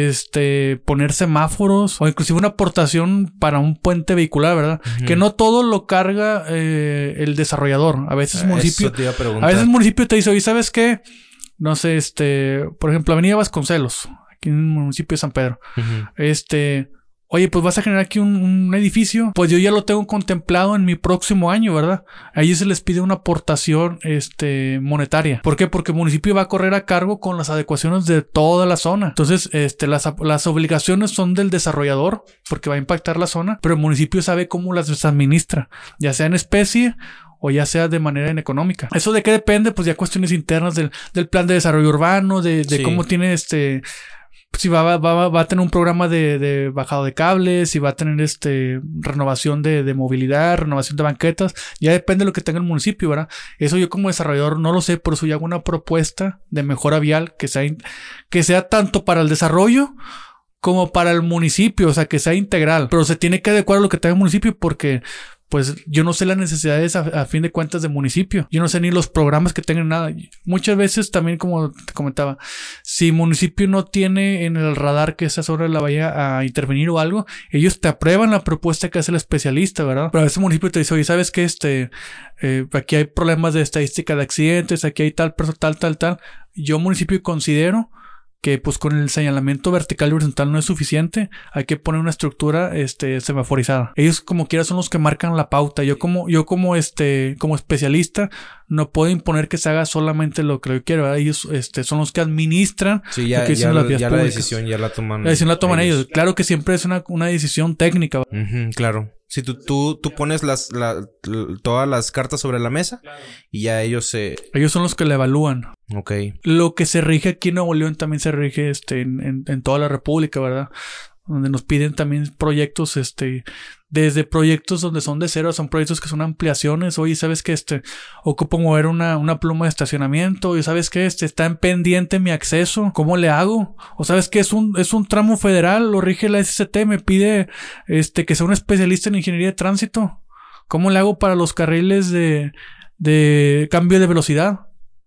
Este, poner semáforos, o inclusive una aportación para un puente vehicular, ¿verdad? Uh-huh. Que no todo lo carga eh, el desarrollador. A veces el municipio, a veces el municipio te dice, oye, ¿sabes qué? No sé, este, por ejemplo, Avenida Vasconcelos, aquí en el municipio de San Pedro. Uh-huh. Este... Oye, pues vas a generar aquí un, un edificio. Pues yo ya lo tengo contemplado en mi próximo año, ¿verdad? Ahí se les pide una aportación este, monetaria. ¿Por qué? Porque el municipio va a correr a cargo con las adecuaciones de toda la zona. Entonces, este, las, las obligaciones son del desarrollador, porque va a impactar la zona, pero el municipio sabe cómo las administra, ya sea en especie o ya sea de manera económica. ¿Eso de qué depende? Pues ya cuestiones internas del, del plan de desarrollo urbano, de, de sí. cómo tiene este... Si va, va, va, va a tener un programa de, de bajado de cables, si va a tener este renovación de, de movilidad, renovación de banquetas, ya depende de lo que tenga el municipio, ¿verdad? Eso yo como desarrollador no lo sé, por eso yo hago una propuesta de mejora vial que sea, que sea tanto para el desarrollo como para el municipio, o sea, que sea integral, pero se tiene que adecuar a lo que tenga el municipio, porque pues yo no sé las necesidades a, a fin de cuentas del municipio. Yo no sé ni los programas que tengan nada. Muchas veces también, como te comentaba, si el municipio no tiene en el radar que esa zona la vaya a intervenir o algo, ellos te aprueban la propuesta que hace el especialista, ¿verdad? Pero a veces el municipio te dice, oye, ¿sabes qué? Este, eh, aquí hay problemas de estadística de accidentes, aquí hay tal, tal, tal, tal. Yo municipio considero que pues con el señalamiento vertical y horizontal no es suficiente, hay que poner una estructura este semaforizada. Ellos como quiera son los que marcan la pauta. Yo como yo como este como especialista no puedo imponer que se haga solamente lo que yo quiero, ¿verdad? Ellos este son los que administran. Sí, ya, que ya, la, ya la decisión ya la toman. La decisión la toman ellos. ellos. Claro que siempre es una, una decisión técnica. Uh-huh, claro. Si tú, tú, tú pones las, la, todas las cartas sobre la mesa, claro, y ya ellos se... Ellos son los que la evalúan. Ok. Lo que se rige aquí en Nuevo León también se rige este en, en, en toda la República, ¿verdad? Donde nos piden también proyectos, este, desde proyectos donde son de cero, son proyectos que son ampliaciones. Oye, ¿sabes qué? Este, ocupo mover una, una pluma de estacionamiento. Oye, ¿sabes qué? Este, está en pendiente mi acceso. ¿Cómo le hago? O ¿sabes qué? Es un, es un tramo federal, lo rige la S C T, me pide, este, que sea un especialista en ingeniería de tránsito. ¿Cómo le hago para los carriles de, de cambio de velocidad?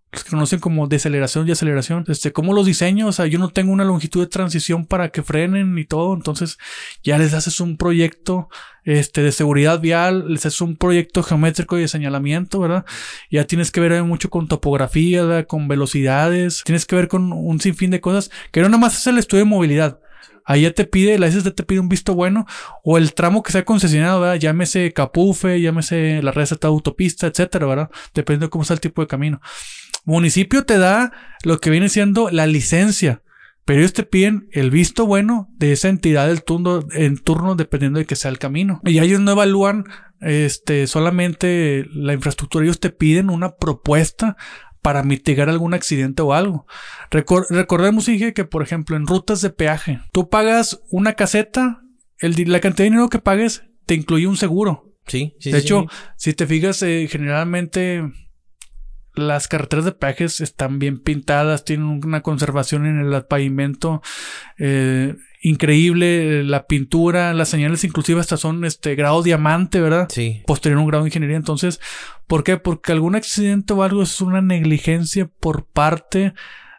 los que conocen como deceleración y aceleración, este, cómo los diseño, o sea, yo no tengo una longitud de transición para que frenen y todo, entonces ya les haces un proyecto, este, de seguridad vial, les haces un proyecto geométrico y de señalamiento, ¿verdad? Ya tienes que ver mucho con topografía, ¿verdad? Con velocidades, tienes que ver con un sinfín de cosas, que no nada más es el estudio de movilidad. Ahí ya te pide, la S S D te pide un visto bueno, o el tramo que sea concesionado, ¿verdad? Llámese Capufe, llámese la red de autopista, etcétera, ¿verdad? Dependiendo de cómo sea el tipo de camino. Municipio te da lo que viene siendo la licencia, pero ellos te piden el visto bueno de esa entidad del turno, en turno dependiendo de que sea el camino. Y ellos no evalúan este, solamente la infraestructura, ellos te piden una propuesta para mitigar algún accidente o algo. Recor- recordemos, dije, que por ejemplo en rutas de peaje, tú pagas una caseta, el, la cantidad de dinero que pagues te incluye un seguro. Sí, sí. De sí, hecho, sí. si te fijas, eh, generalmente las carreteras de peajes están bien pintadas, tienen una conservación en el pavimento eh, increíble, la pintura, las señales inclusive hasta son este grado diamante, ¿verdad? Sí. Posterior a un grado de ingeniería. Entonces, ¿por qué? Porque algún accidente o algo es una negligencia por parte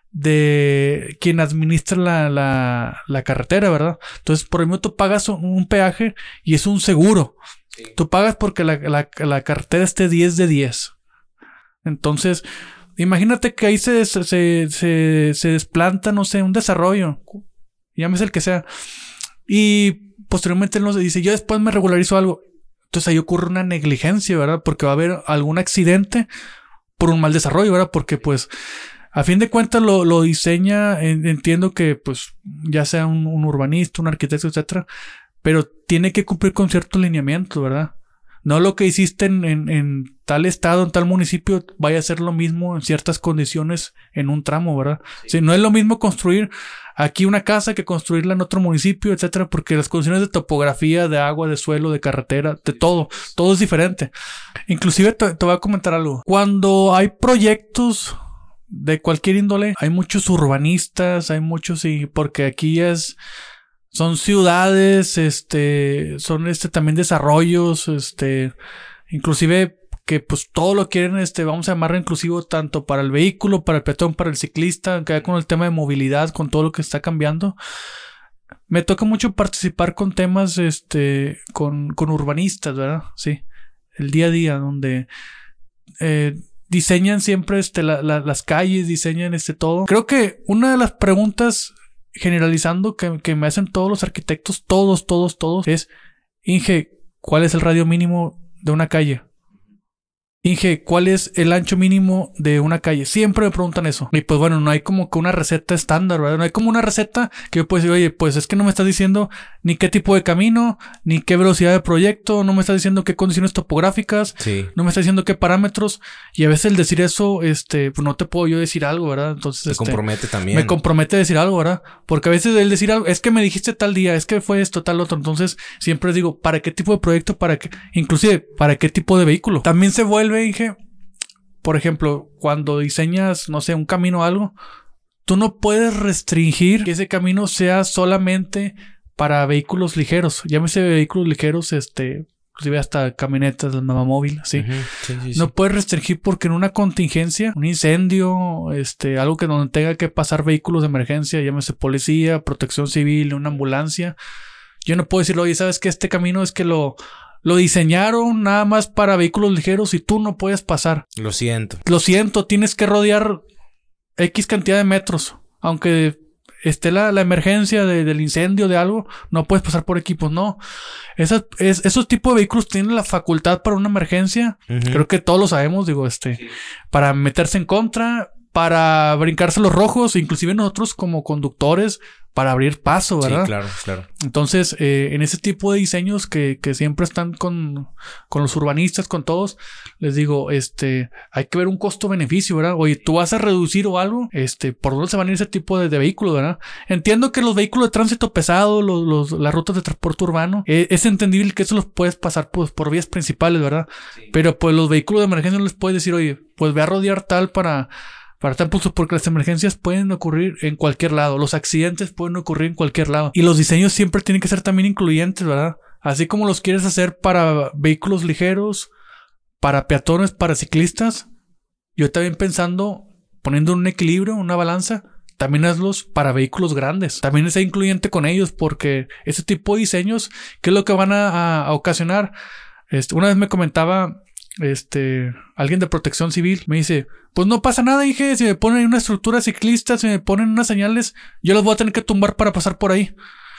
de quien administra la, la, la carretera, ¿verdad? Entonces, por ejemplo, tú pagas un, un peaje y es un seguro. Sí. Tú pagas porque la, la, la carretera esté diez de diez. Entonces, imagínate que ahí se, se, se, se desplanta, no sé, un desarrollo, llámese el que sea, y posteriormente él nos dice, yo después me regularizo algo. Entonces ahí ocurre una negligencia, ¿verdad? Porque va a haber algún accidente por un mal desarrollo, ¿verdad? Porque pues a fin de cuentas lo, lo diseña, en, entiendo que pues ya sea un, un urbanista, un arquitecto, etcétera, pero tiene que cumplir con ciertos lineamientos, ¿verdad? No lo que hiciste en, en, en tal estado, en tal municipio, vaya a ser lo mismo en ciertas condiciones en un tramo, ¿verdad? Sí. Sí, no es lo mismo construir aquí una casa que construirla en otro municipio, etcétera, porque las condiciones de topografía, de agua, de suelo, de carretera, de todo, todo es diferente. Inclusive te, te voy a comentar algo. Cuando hay proyectos de cualquier índole, hay muchos urbanistas, hay muchos, y porque aquí es... Son ciudades, este, son este también desarrollos, este, inclusive que pues todo lo quieren, este, vamos a llamarlo inclusivo tanto para el vehículo, para el peatón, para el ciclista, que hay con el tema de movilidad, con todo lo que está cambiando. Me toca mucho participar con temas, este, con, con urbanistas, ¿verdad? Sí, el día a día, donde, eh, diseñan siempre, este, la, la, las calles, diseñan, este, todo. Creo que una de las preguntas generalizando que, que me hacen todos los arquitectos, todos, todos, todos, es, Inge, ¿cuál es el radio mínimo de una calle? Inge, ¿cuál es el ancho mínimo de una calle? Siempre me preguntan eso. Y pues bueno, no hay como que una receta estándar, ¿verdad? No hay como una receta que yo puedo decir, oye, pues es que no me estás diciendo ni qué tipo de camino, ni qué velocidad de proyecto, no me estás diciendo qué condiciones topográficas, sí. No me estás diciendo qué parámetros. Y a veces el decir eso, este, pues no te puedo yo decir algo, ¿verdad? Entonces, Te este, compromete también. Me compromete a decir algo, ¿verdad? Porque a veces el decir algo, es que me dijiste tal día, es que fue esto, tal otro. Entonces, siempre digo, ¿para qué tipo de proyecto? ¿Para qué? Inclusive, ¿para qué tipo de vehículo? También se vuelve, Inge, por ejemplo, cuando diseñas, no sé, un camino o algo, tú no puedes restringir que ese camino sea solamente para vehículos ligeros. Llámese vehículos ligeros, este, inclusive hasta camionetas, la mamamóvil, ¿sí? Uh-huh. Sí, sí, no sí. puedes restringir porque en una contingencia, un incendio, este, algo que donde tenga que pasar vehículos de emergencia, llámese policía, protección civil, una ambulancia, yo no puedo decirle, oye, ¿sabes qué? Este camino es que lo... Lo diseñaron nada más para vehículos ligeros y tú no puedes pasar. Lo siento. Lo siento, tienes que rodear X cantidad de metros. Aunque esté la, la emergencia de, del incendio de algo, no puedes pasar por equipos, no. Esas, es, esos tipos de vehículos tienen la facultad para una emergencia. Uh-huh. Creo que todos lo sabemos, digo, este, sí. Para meterse en contra, para brincarse los rojos, inclusive nosotros como conductores, para abrir paso, ¿verdad? Sí, claro, claro. Entonces, eh, en ese tipo de diseños que, que siempre están con, con los urbanistas, con todos, les digo, este, hay que ver un costo-beneficio, ¿verdad? Oye, tú vas a reducir o algo, este, ¿por dónde se van a ir ese tipo de, de vehículos, verdad? Entiendo que los vehículos de tránsito pesado, los, los, las rutas de transporte urbano, eh, es entendible que eso los puedes pasar pues, por vías principales, ¿verdad? Sí. Pero pues los vehículos de emergencia no les puedes decir, oye, pues ve a rodear tal para... Para tal punto, porque las emergencias pueden ocurrir en cualquier lado. Los accidentes pueden ocurrir en cualquier lado. Y los diseños siempre tienen que ser también incluyentes, ¿verdad? Así como los quieres hacer para vehículos ligeros, para peatones, para ciclistas. Yo también pensando poniendo un equilibrio, una balanza, también hazlos para vehículos grandes. También sea incluyente con ellos porque ese tipo de diseños, ¿qué es lo que van a, a, a ocasionar? Este, una vez me comentaba este alguien de protección civil, me dice, pues no pasa nada, dije, si me ponen una estructura ciclista, si me ponen unas señales, yo las voy a tener que tumbar para pasar por ahí.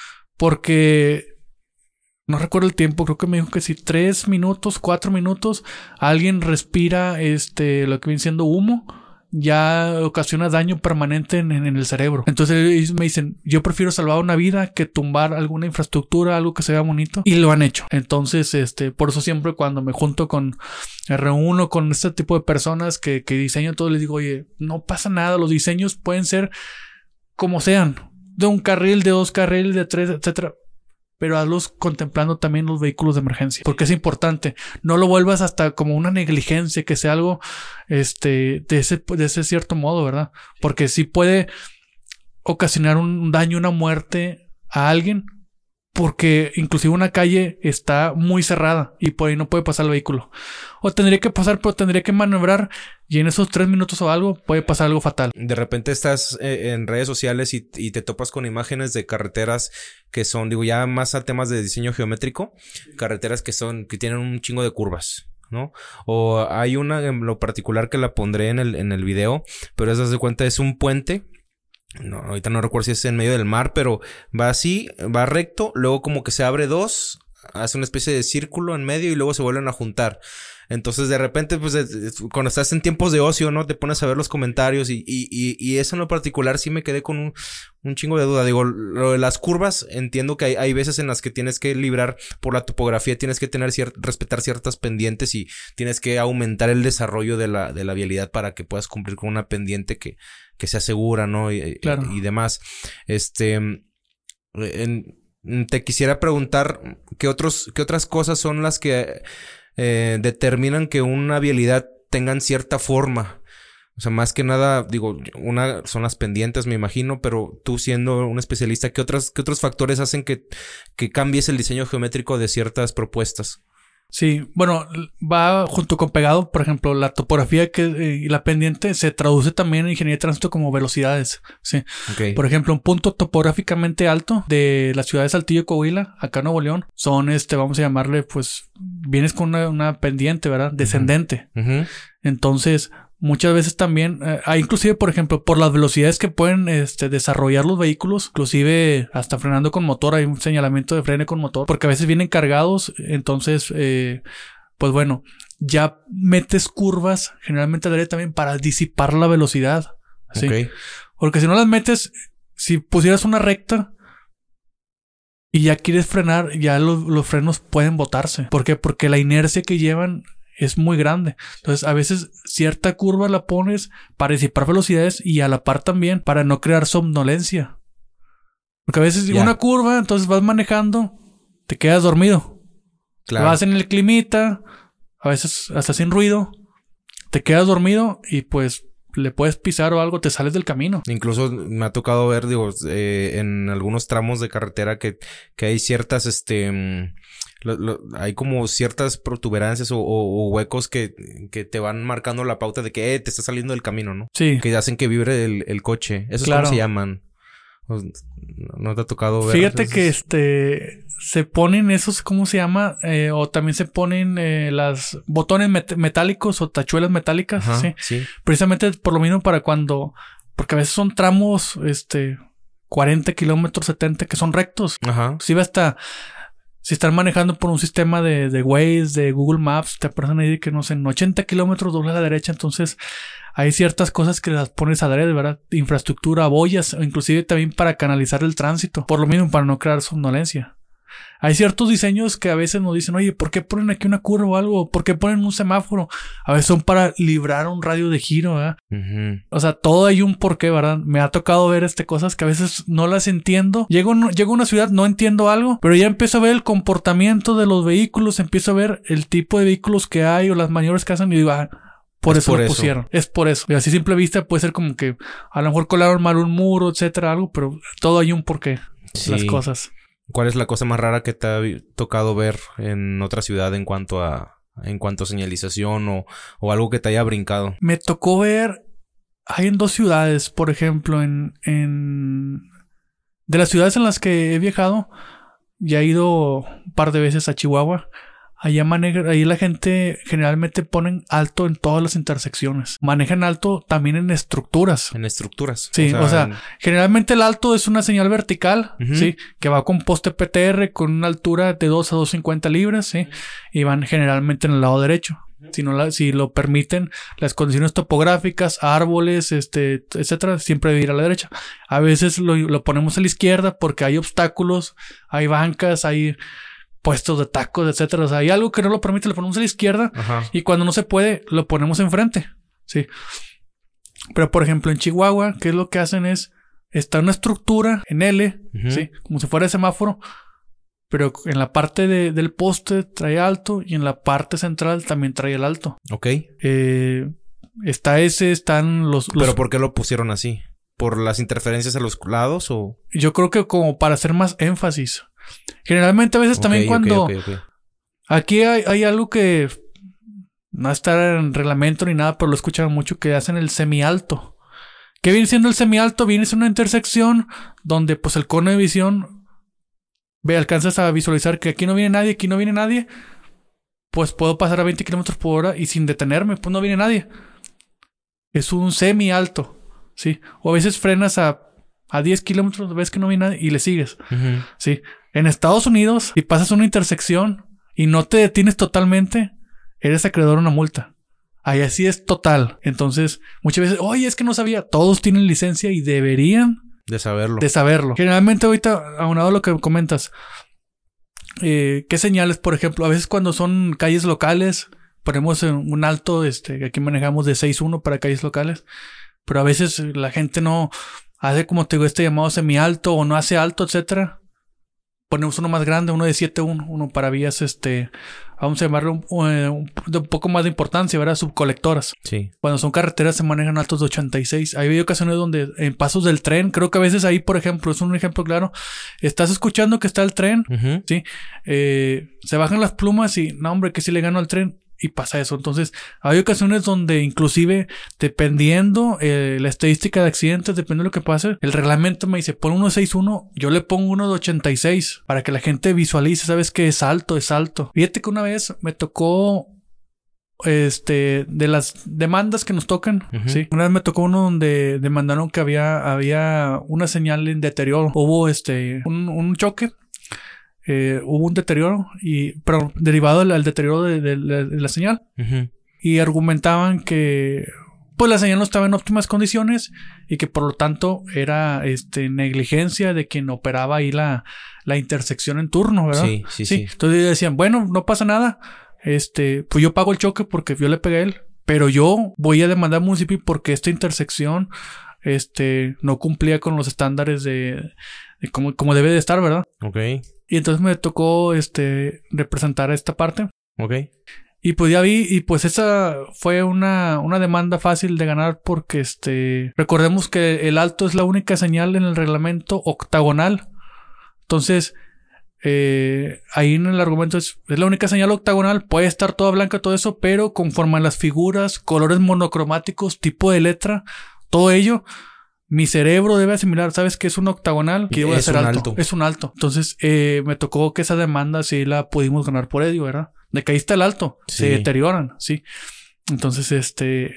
Porque no recuerdo el tiempo, creo que me dijo que si tres minutos, cuatro minutos, alguien respira este lo que viene siendo humo, ya ocasiona daño permanente en, en el cerebro. Entonces ellos me dicen, yo prefiero salvar una vida que tumbar alguna infraestructura, algo que se vea bonito. Y lo han hecho. Entonces, este, por eso siempre cuando me junto con, me reúno con este tipo de personas que, que diseñan todo, les digo, oye, no pasa nada, los diseños pueden ser como sean, de un carril, de dos carriles, de tres, etcétera. Pero hazlos contemplando también los vehículos de emergencia. Porque es importante. No lo vuelvas hasta como una negligencia, que sea algo este, de, ese, de ese cierto modo, ¿verdad? Porque sí puede ocasionar un daño, una muerte a alguien. Porque inclusive una calle está muy cerrada y por ahí no puede pasar el vehículo. O tendría que pasar, pero tendría que maniobrar y en esos tres minutos o algo puede pasar algo fatal. De repente estás eh, en redes sociales y, y te topas con imágenes de carreteras que son, digo, ya más a temas de diseño geométrico. Carreteras que son, que tienen un chingo de curvas, ¿no? O hay una en lo particular que la pondré en el, en el video, pero eso, haz de cuenta, es un puente. No, ahorita no recuerdo si es en medio del mar, pero va así, va recto, luego como que se abre dos, hace una especie de círculo en medio y luego se vuelven a juntar. Entonces de repente, pues cuando estás en tiempos de ocio, ¿no? Te pones a ver los comentarios y, y, y, y eso en lo particular sí me quedé con un, un chingo de duda. Digo, lo de las curvas, entiendo que hay, hay veces en las que tienes que librar por la topografía, tienes que tener cier- respetar ciertas pendientes y tienes que aumentar el desarrollo de la, de la vialidad para que puedas cumplir con una pendiente que, que sea segura, ¿no? Y, claro. y, y demás. Este, en, te quisiera preguntar qué otros, qué otras cosas son las que Eh, determinan que una vialidad tengan cierta forma. O sea, más que nada, digo, una son las pendientes, me imagino, pero tú siendo un especialista, ¿qué otras, qué otros factores hacen que, que cambies el diseño geométrico de ciertas propuestas? Sí, bueno, va junto con pegado, por ejemplo, la topografía que, eh, y la pendiente se traduce también en ingeniería de tránsito como velocidades, sí. Okay. Por ejemplo, un punto topográficamente alto de la ciudad de Saltillo, Coahuila, acá en Nuevo León, son este, vamos a llamarle, pues, vienes con una, una pendiente, ¿verdad? Descendente. Uh-huh. Entonces, muchas veces también, eh, hay inclusive, por ejemplo, por las velocidades que pueden este, desarrollar los vehículos, inclusive hasta frenando con motor, hay un señalamiento de freno con motor, porque a veces vienen cargados, entonces, eh, pues bueno, ya metes curvas, generalmente al área también para disipar la velocidad, ¿sí? Okay. Porque si no las metes, si pusieras una recta y ya quieres frenar, ya los, los frenos pueden botarse. ¿Por qué? Porque la inercia que llevan es muy grande. Entonces, a veces cierta curva la pones para disipar velocidades y a la par también para no crear somnolencia. Porque a veces yeah. una curva, entonces vas manejando, te quedas dormido. Claro. Vas en el climita, a veces hasta sin ruido, te quedas dormido y pues le puedes pisar o algo, te sales del camino. Incluso me ha tocado ver, digo, eh, en algunos tramos de carretera que, que hay ciertas, este... Lo, lo, hay como ciertas protuberancias o, o, o huecos que, que te van marcando la pauta de que eh, te estás saliendo del camino, ¿no? Sí. Que hacen que vibre el, el coche. ¿Esos claro. cómo se llaman? ¿No te ha tocado ver? Fíjate esos? que este se ponen esos, ¿cómo se llama? Eh, o también se ponen eh, las botones met- metálicos o tachuelas metálicas. Ajá, ¿sí? sí. Precisamente por lo mismo para cuando... Porque a veces son tramos, este... cuarenta kilómetros, setenta, que son rectos. Ajá. Si va hasta... Si están manejando por un sistema de, de Waze, de Google Maps, te aparecen ahí que no sé, en ochenta kilómetros doble a la derecha. Entonces, hay ciertas cosas que las pones a la derecha, ¿verdad? Infraestructura, boyas, o inclusive también para canalizar el tránsito. Por lo mismo, para no crear somnolencia. Hay ciertos diseños que a veces nos dicen, oye, ¿por qué ponen aquí una curva o algo? ¿Por qué ponen un semáforo? A veces son para librar un radio de giro, ¿verdad? Uh-huh. O sea, todo hay un porqué, ¿verdad? Me ha tocado ver este cosas que a veces no las entiendo. Llego, llego a una ciudad, no entiendo algo, pero ya empiezo a ver el comportamiento de los vehículos, empiezo a ver el tipo de vehículos que hay o las maniobras que hacen y digo, ah, por es eso por lo eso. pusieron. Es por eso. Y así a simple vista puede ser como que a lo mejor colaron mal un muro, etcétera, algo, pero todo hay un porqué. Sí. Las cosas. ¿Cuál es la cosa más rara que te ha tocado ver en otra ciudad en cuanto a en cuanto a señalización o, o algo que te haya brincado? Me tocó ver hay en dos ciudades, por ejemplo, en, en... De las ciudades en las que he viajado, ya he ido un par de veces a Chihuahua. Allá maneja, ahí la gente generalmente ponen alto en todas las intersecciones. Manejan alto también en estructuras. En estructuras. Sí, o sea, o sea en... generalmente el alto es una señal vertical, uh-huh. ¿sí? Que va con poste P T R con una altura de dos a dos cincuenta libras, ¿sí? Uh-huh. Y van generalmente en el lado derecho. Uh-huh. Si no la, si lo permiten, las condiciones topográficas, árboles, este, etcétera, siempre debe ir a la derecha. A veces lo, lo ponemos a la izquierda porque hay obstáculos, hay bancas, hay puestos de tacos, etcétera. O sea, hay algo que no lo permite, lo ponemos a la izquierda. Ajá. Y cuando no se puede, lo ponemos enfrente. Sí. Pero, por ejemplo, en Chihuahua, ¿qué es lo que hacen? Es, está una estructura en L, uh-huh. ¿sí? Como si fuera el semáforo, pero en la parte de, del poste trae alto y en la parte central también trae el alto. Ok. Eh, está ese, están los, los... ¿Pero por qué lo pusieron así? ¿Por las interferencias a los lados o...? Yo creo que como para hacer más énfasis. Generalmente a veces okay, también cuando... Okay, okay, okay. Aquí hay, hay algo que no está en reglamento ni nada, pero lo escuchan mucho, que hacen el semialto. ¿Qué viene siendo el semialto? Viene siendo una intersección donde pues el cono de visión, ve, alcanzas a visualizar que aquí no viene nadie, aquí no viene nadie. Pues puedo pasar a veinte kilómetros por hora y sin detenerme, pues no viene nadie. Es un semialto, ¿sí? O a veces frenas a, a diez kilómetros, ves que no viene nadie y le sigues, uh-huh. ¿sí? En Estados Unidos, si pasas una intersección y no te detienes totalmente, eres acreedor a una multa. Ahí así es total. Entonces, muchas veces, oye, es que no sabía. Todos tienen licencia y deberían de saberlo. De saberlo. Generalmente ahorita, aunado a lo que comentas, eh, ¿qué señales, por ejemplo? A veces cuando son calles locales, ponemos un alto, este, aquí manejamos de seis uno para calles locales, pero a veces la gente no hace, como te digo, este llamado semialto o no hace alto, etcétera. Ponemos uno más grande, uno de siete uno, uno para vías, este, vamos a llamarlo un, un, un poco más de importancia, ¿verdad? Subcolectoras. Sí. Cuando son carreteras se manejan altos de ochenta y seis. Hay ocasiones donde en pasos del tren, creo que a veces ahí, por ejemplo, es un ejemplo claro, estás escuchando que está el tren, uh-huh. ¿sí? Eh, se bajan las plumas y, no hombre, que si le gano al tren. Y pasa eso. Entonces, hay ocasiones donde inclusive, dependiendo eh, la estadística de accidentes, dependiendo de lo que pase, el reglamento me dice, pon uno de seis uno, yo le pongo uno de ochenta y seis para que la gente visualice, sabes que es alto, es alto. Fíjate que una vez me tocó, este, de las demandas que nos tocan, uh-huh. ¿sí? Una vez me tocó uno donde demandaron que había, había una señal en deterioro. Hubo este, un, un choque. Eh, hubo un deterioro y pero derivado del, del deterioro de, de, de, de la señal uh-huh. y argumentaban que pues la señal no estaba en óptimas condiciones y que por lo tanto era este negligencia de quien operaba ahí la, la intersección en turno, ¿verdad? Sí, sí, sí, sí. Entonces decían, bueno, no pasa nada, este, pues yo pago el choque porque yo le pegué a él, pero yo voy a demandar al municipio porque esta intersección este no cumplía con los estándares de, de como, como debe de estar, ¿verdad? Ok. Y entonces me tocó este representar esta parte. Ok. Y pues ya vi, y pues esa fue una, una demanda fácil de ganar porque este recordemos que el alto es la única señal en el reglamento octagonal. Entonces, eh, ahí en el argumento es, es la única señal octagonal, puede estar toda blanca, todo eso, pero conforme a las figuras, colores monocromáticos, tipo de letra, todo ello, mi cerebro debe asimilar, ¿sabes qué es un octagonal? Que debo hacer alto. alto. Es un alto. Entonces, eh, me tocó que esa demanda sí la pudimos ganar por ello, ¿verdad? De que ahí está el alto. Sí. Se deterioran, ¿sí? Entonces, este...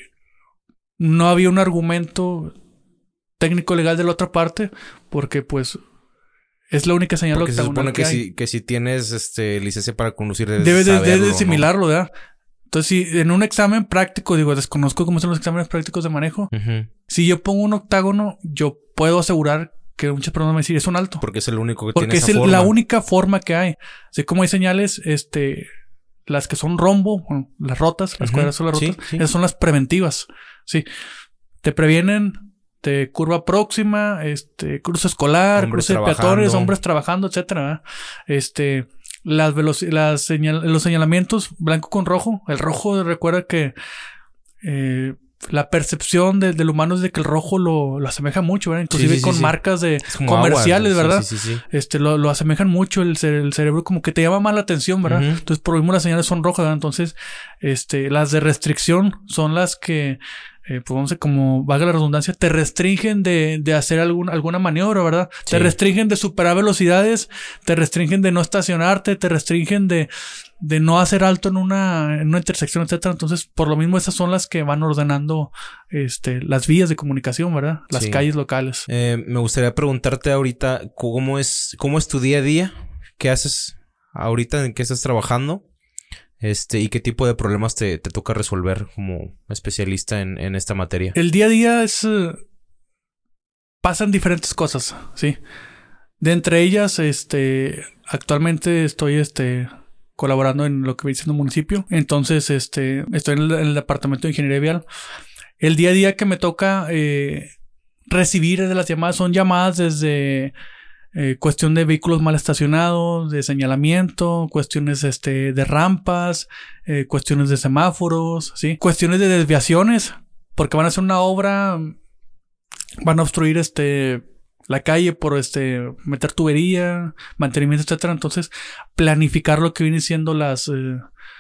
no había un argumento técnico legal de la otra parte porque, pues... es la única señal porque octagonal se supone que, que, que si, que si tienes este licencia para conducir debes, debes de, debes de asimilarlo, ¿no? ¿Verdad? Entonces, si en un examen práctico, digo, desconozco cómo son los exámenes prácticos de manejo. Uh-huh. Si yo pongo un octágono, yo puedo asegurar que muchas personas me dicen, es un alto. Porque es el único que Porque tiene esa esa forma. Porque es la única forma que hay. Así como hay señales, este... las que son rombo, bueno, las rotas, las uh-huh. cuadras son las rotas. Sí, sí. Esas son las preventivas. Sí. Te previenen de curva próxima, este... cruce escolar, hombres cruce de peatones, hombres trabajando, etcétera. Este... Las veloci- las señal- los señalamientos blanco con rojo. El rojo, recuerda que eh, la percepción de, del humano es de que el rojo lo, lo asemeja mucho, ¿verdad? Inclusive sí, sí, con sí, marcas de comerciales, agua, ¿verdad? Sí, sí, sí. Este, lo, lo asemejan mucho. El, cere- el cerebro como que te llama más la atención, ¿verdad? Uh-huh. Entonces, por lo mismo las señales son rojas, ¿verdad? Entonces, este, las de restricción son las que eh, pues vamos a como valga la redundancia, te restringen de, de hacer algún, alguna maniobra, ¿verdad? Sí. Te restringen de superar velocidades, te restringen de no estacionarte, te restringen de, de no hacer alto en una, en una intersección, etcétera. Entonces, por lo mismo, esas son las que van ordenando este, las vías de comunicación, ¿verdad? Las sí. calles locales. Eh, me gustaría preguntarte ahorita, ¿cómo es, cómo es tu día a día? ¿Qué haces ahorita? ¿En qué estás trabajando? Este, ¿y qué tipo de problemas te, te toca resolver como especialista en, en esta materia? El día a día es... Uh, pasan diferentes cosas, ¿sí? De entre ellas, este... actualmente estoy, este... colaborando en lo que viene siendo un municipio. Entonces, este... estoy en el, en el departamento de ingeniería vial. El día a día que me toca... Eh, recibir de las llamadas son llamadas desde... Eh, cuestión de vehículos mal estacionados, de señalamiento, cuestiones este, de rampas, eh, cuestiones de semáforos, ¿sí? Cuestiones de desviaciones, porque van a hacer una obra, van a obstruir este, la calle por este, meter tubería, mantenimiento, etcétera. Entonces, planificar lo que vienen siendo las... Eh,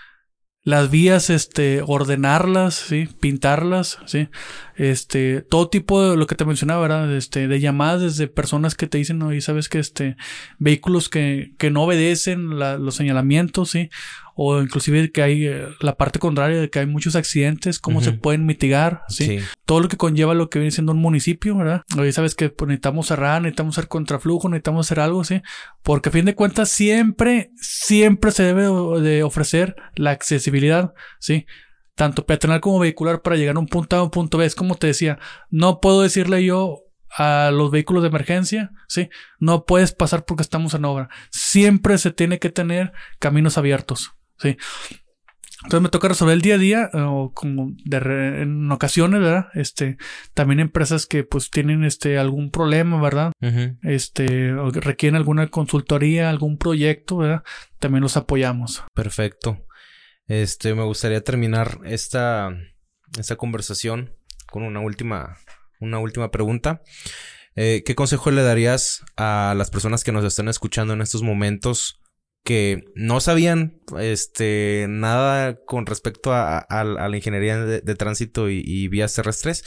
Las vías, este, ordenarlas, ¿sí? Pintarlas, ¿sí? Este, todo tipo de lo que te mencionaba, ¿verdad? Este, de llamadas desde personas que te dicen, oye, sabes que este, vehículos que, que no obedecen la, los señalamientos, ¿sí? O inclusive que hay eh, la parte contraria de que hay muchos accidentes, cómo uh-huh. se pueden mitigar, ¿sí? ¿sí? Todo lo que conlleva lo que viene siendo un municipio, ¿verdad? Oye, sabes que pues, necesitamos cerrar, necesitamos hacer contraflujo, necesitamos hacer algo, ¿sí? Porque a fin de cuentas siempre, siempre se debe de ofrecer la accesibilidad, ¿sí? Tanto peatonal como vehicular para llegar a un punto A a un punto B. Es como te decía, no puedo decirle yo a los vehículos de emergencia, ¿sí? No puedes pasar porque estamos en obra. Siempre se tiene que tener caminos abiertos, ¿sí? Entonces me toca resolver el día a día, o como de re, en ocasiones, ¿verdad? Este, también empresas que pues tienen este algún problema, ¿verdad? Uh-huh. Este, o requieren alguna consultoría, algún proyecto, ¿verdad? También los apoyamos. Perfecto. Este, me gustaría terminar esta, esta conversación con una última, una última pregunta. Eh, ¿qué consejo le darías a las personas que nos están escuchando en estos momentos que no sabían este nada con respecto a, a, a la ingeniería de, de tránsito y, y vías terrestres?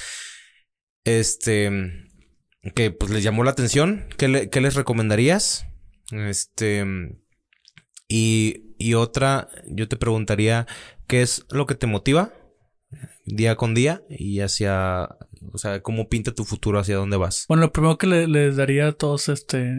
Este, que pues les llamó la atención. ¿Qué, le, qué les recomendarías? Este, y, y otra, yo te preguntaría, ¿qué es lo que te motiva día con día y hacia, o sea, cómo pinta tu futuro, hacia dónde vas? Bueno, lo primero que le, les daría a todos este...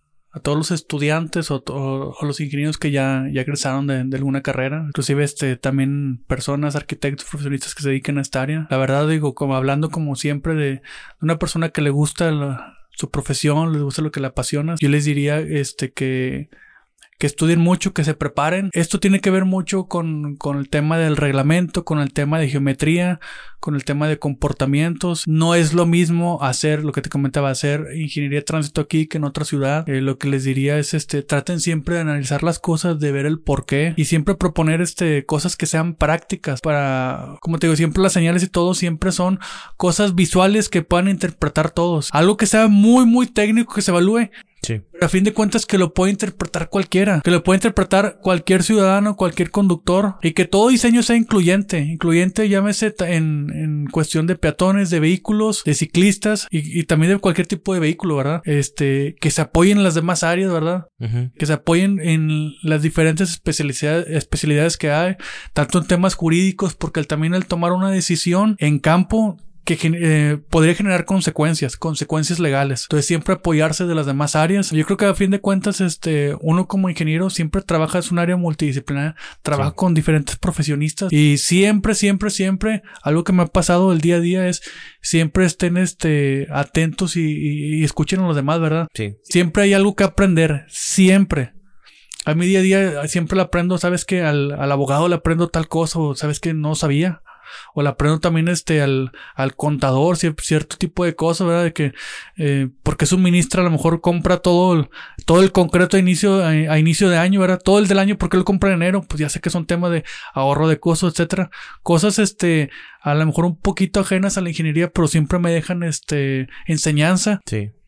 a todos los estudiantes o, o, o los ingenieros que ya, ya egresaron de, de alguna carrera, inclusive este también personas, arquitectos, profesionistas que se dediquen a esta área. La verdad digo, como hablando como siempre de, de una persona que le gusta la, su profesión, les gusta lo que le apasiona, yo les diría este que que estudien mucho, que se preparen. Esto tiene que ver mucho con, con el tema del reglamento, con el tema de geometría, con el tema de comportamientos. No es lo mismo hacer, lo que te comentaba, hacer ingeniería de tránsito aquí que en otra ciudad. Eh, lo que les diría es, este, traten siempre de analizar las cosas, de ver el porqué y siempre proponer, este, cosas que sean prácticas para, como te digo, siempre las señales y todo siempre son cosas visuales que puedan interpretar todos. Algo que sea muy, muy técnico, que se evalúe. Sí. Pero a fin de cuentas que lo puede interpretar cualquiera, que lo puede interpretar cualquier ciudadano, cualquier conductor, y que todo diseño sea incluyente, incluyente llámese en, en cuestión de peatones, de vehículos, de ciclistas y, y también de cualquier tipo de vehículo, ¿verdad? Este, que se apoyen en las demás áreas, ¿verdad? Uh-huh. Que se apoyen en las diferentes especialidades, especialidades que hay, tanto en temas jurídicos, porque el, también el tomar una decisión en campo que eh, podría generar consecuencias, consecuencias legales. Entonces siempre apoyarse de las demás áreas. Yo creo que a fin de cuentas, este, uno como ingeniero siempre trabaja, es un área multidisciplinaria, trabaja sí. con diferentes profesionistas y siempre, siempre, siempre, algo que me ha pasado el día a día es siempre estén, este, atentos y, y, y escuchen a los demás, ¿verdad? Sí. Siempre hay algo que aprender, siempre. A mi día a día siempre le aprendo, sabes que al, al abogado le aprendo tal cosa o sabes que no sabía. O le aprendo también este al, al contador cierto, cierto tipo de cosas, ¿verdad? De que eh, porque suministra, a lo mejor compra todo el, todo el concreto a inicio, a, a inicio de año, ¿verdad? Todo el del año, porque él compra en enero, pues ya sé que son temas de ahorro de costos, etcétera. Cosas este a lo mejor un poquito ajenas a la ingeniería, pero siempre me dejan este enseñanza. Sí.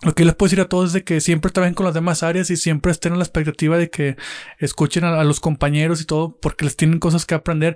lo que les puedo decir a todos es de que siempre trabajen con las demás áreas y siempre estén en la expectativa de que escuchen a, a los compañeros y todo, porque les tienen cosas que aprender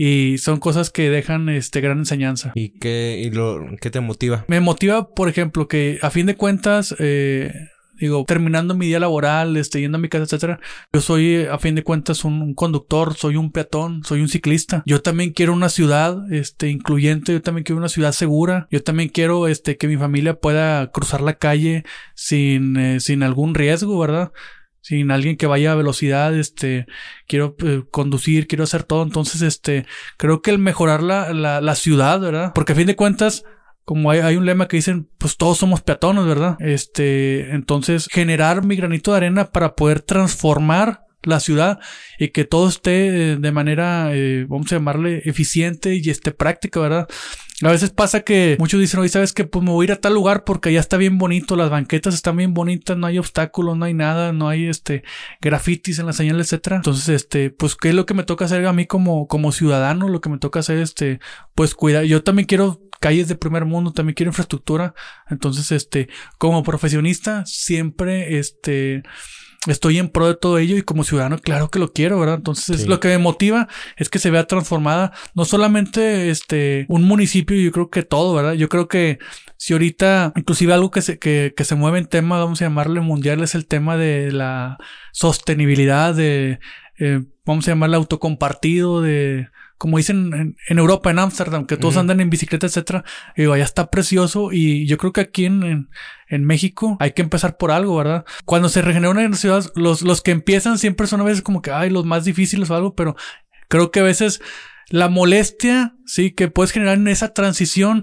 y son cosas que dejan este gran enseñanza. ¿Y qué, y lo, qué te motiva? Me motiva, por ejemplo, que a fin de cuentas, eh, digo, terminando mi día laboral, este, yendo a mi casa, etcétera, yo soy, a fin de cuentas, un, un conductor, soy un peatón, soy un ciclista. Yo también quiero una ciudad, este, incluyente, yo también quiero una ciudad segura. Yo también quiero, este, que mi familia pueda cruzar la calle sin, eh, sin algún riesgo, ¿verdad? Sin alguien que vaya a velocidad, este, quiero eh, conducir, quiero hacer todo. Entonces, este, creo que el mejorar la, la, la ciudad, ¿verdad? Porque a fin de cuentas, como hay, hay un lema que dicen, pues todos somos peatones, ¿verdad? Este, entonces, generar mi granito de arena para poder transformar la ciudad y que todo esté de manera, eh, vamos a llamarle, eficiente y esté práctica, ¿verdad? A veces pasa que muchos dicen, oye, ¿sabes qué? Pues me voy a ir a tal lugar porque allá está bien bonito, las banquetas están bien bonitas, no hay obstáculos, no hay nada, no hay, este, grafitis en la señal, etcétera. Entonces, este, pues, ¿qué es lo que me toca hacer a mí como, como ciudadano? Lo que me toca hacer, este, pues, cuidar. Yo también quiero calles de primer mundo, también quiero infraestructura. Entonces, este, como profesionista, siempre, este, estoy en pro de todo ello y como ciudadano, claro que lo quiero, ¿verdad? Entonces, sí. Lo que me motiva es que se vea transformada, no solamente, este, un municipio, yo creo que todo, ¿verdad? Yo creo que si ahorita, inclusive algo que se, que, que se mueve en tema, vamos a llamarle mundial, es el tema de la sostenibilidad, de, eh, vamos a llamarle autocompartido, de, como dicen en, en Europa, en Ámsterdam, que todos uh-huh. andan en bicicleta, etcétera. Y digo, allá está precioso. Y yo creo que aquí en, en, en México hay que empezar por algo, ¿verdad? Cuando se regenera una ciudad, los, los que empiezan siempre son a veces como que, ay, los más difíciles o algo, pero creo que a veces la molestia, sí, que puedes generar en esa transición,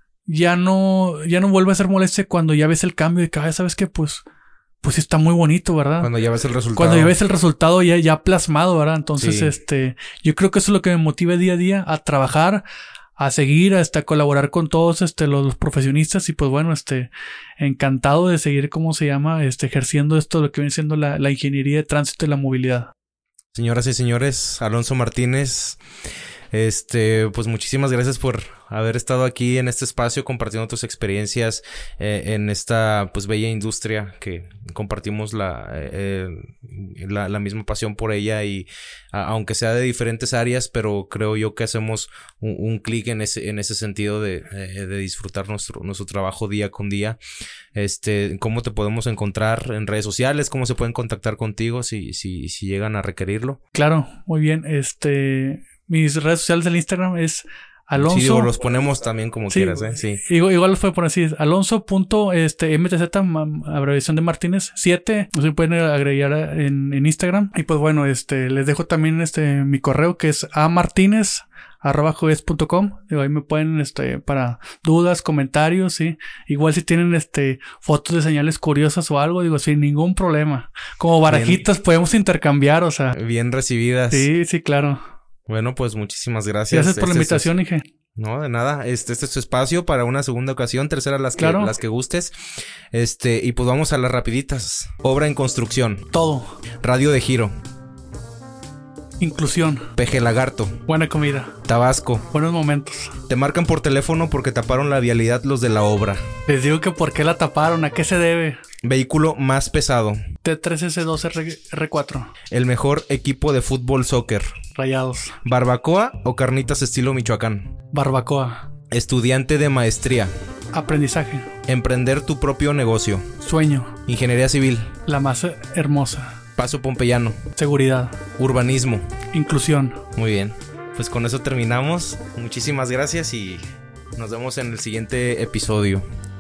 ya no, ya no vuelve a ser molestia cuando ya ves el cambio de que, ay, ¿sabes qué? Pues, pues está muy bonito, ¿verdad? Cuando ya ves el resultado. Cuando ya ves el resultado ya, ya plasmado, ¿verdad? Entonces, sí. este, yo creo que eso es lo que me motiva día a día a trabajar, a seguir, hasta colaborar con todos, este, los, los profesionistas y pues bueno, este, encantado de seguir, ¿cómo se llama? Este, ejerciendo esto, lo que viene siendo la, la ingeniería de tránsito y la movilidad. Señoras y señores, Alonso Martínez, este, pues muchísimas gracias por haber estado aquí en este espacio compartiendo tus experiencias eh, en esta pues bella industria que compartimos la, eh, la, la misma pasión por ella y a, aunque sea de diferentes áreas, pero creo yo que hacemos un, un clic en ese, en ese sentido de, eh, de disfrutar nuestro, nuestro trabajo día con día. Este, ¿cómo te podemos encontrar en redes sociales? ¿Cómo se pueden contactar contigo si, si, si llegan a requerirlo? Claro, muy bien. Este, mis redes sociales del Instagram es Alonso. Sí, digo, los ponemos también como sí, quieras, ¿eh? Sí. Igual, igual los puede poner así. Alonso punto este, M T Z, abreviación de Martínez, siete. Se pueden agregar en, en Instagram. Y pues bueno, este, les dejo también este, mi correo que es a martinez arroba joves punto com. Digo, ahí me pueden, este, para dudas, comentarios, sí. Igual si tienen, este, fotos de señales curiosas o algo, digo, sin ningún problema. Como barajitas bien, podemos intercambiar, o sea. Bien recibidas. Sí, sí, claro. Bueno, pues muchísimas gracias. Gracias por este, la invitación, este, Inge. No, de nada. Este, este es tu espacio para una segunda ocasión, tercera las que, claro. las que gustes. Este, y pues vamos a las rapiditas. Obra en construcción. Todo. Radio de giro. Inclusión. Peje lagarto. Buena comida. Tabasco. Buenos momentos. Te marcan por teléfono porque taparon la vialidad los de la obra. Les digo que por qué la taparon, ¿a qué se debe? Vehículo más pesado. T tres S dos R cuatro. El mejor equipo de fútbol soccer. Rayados. Barbacoa o carnitas estilo Michoacán. Barbacoa. Estudiante de maestría. Aprendizaje. Emprender tu propio negocio. Sueño. Ingeniería civil. La más hermosa. Paso Pompeyano. Seguridad. Urbanismo. Inclusión. Muy bien. Pues con eso terminamos. Muchísimas gracias y nos vemos en el siguiente episodio.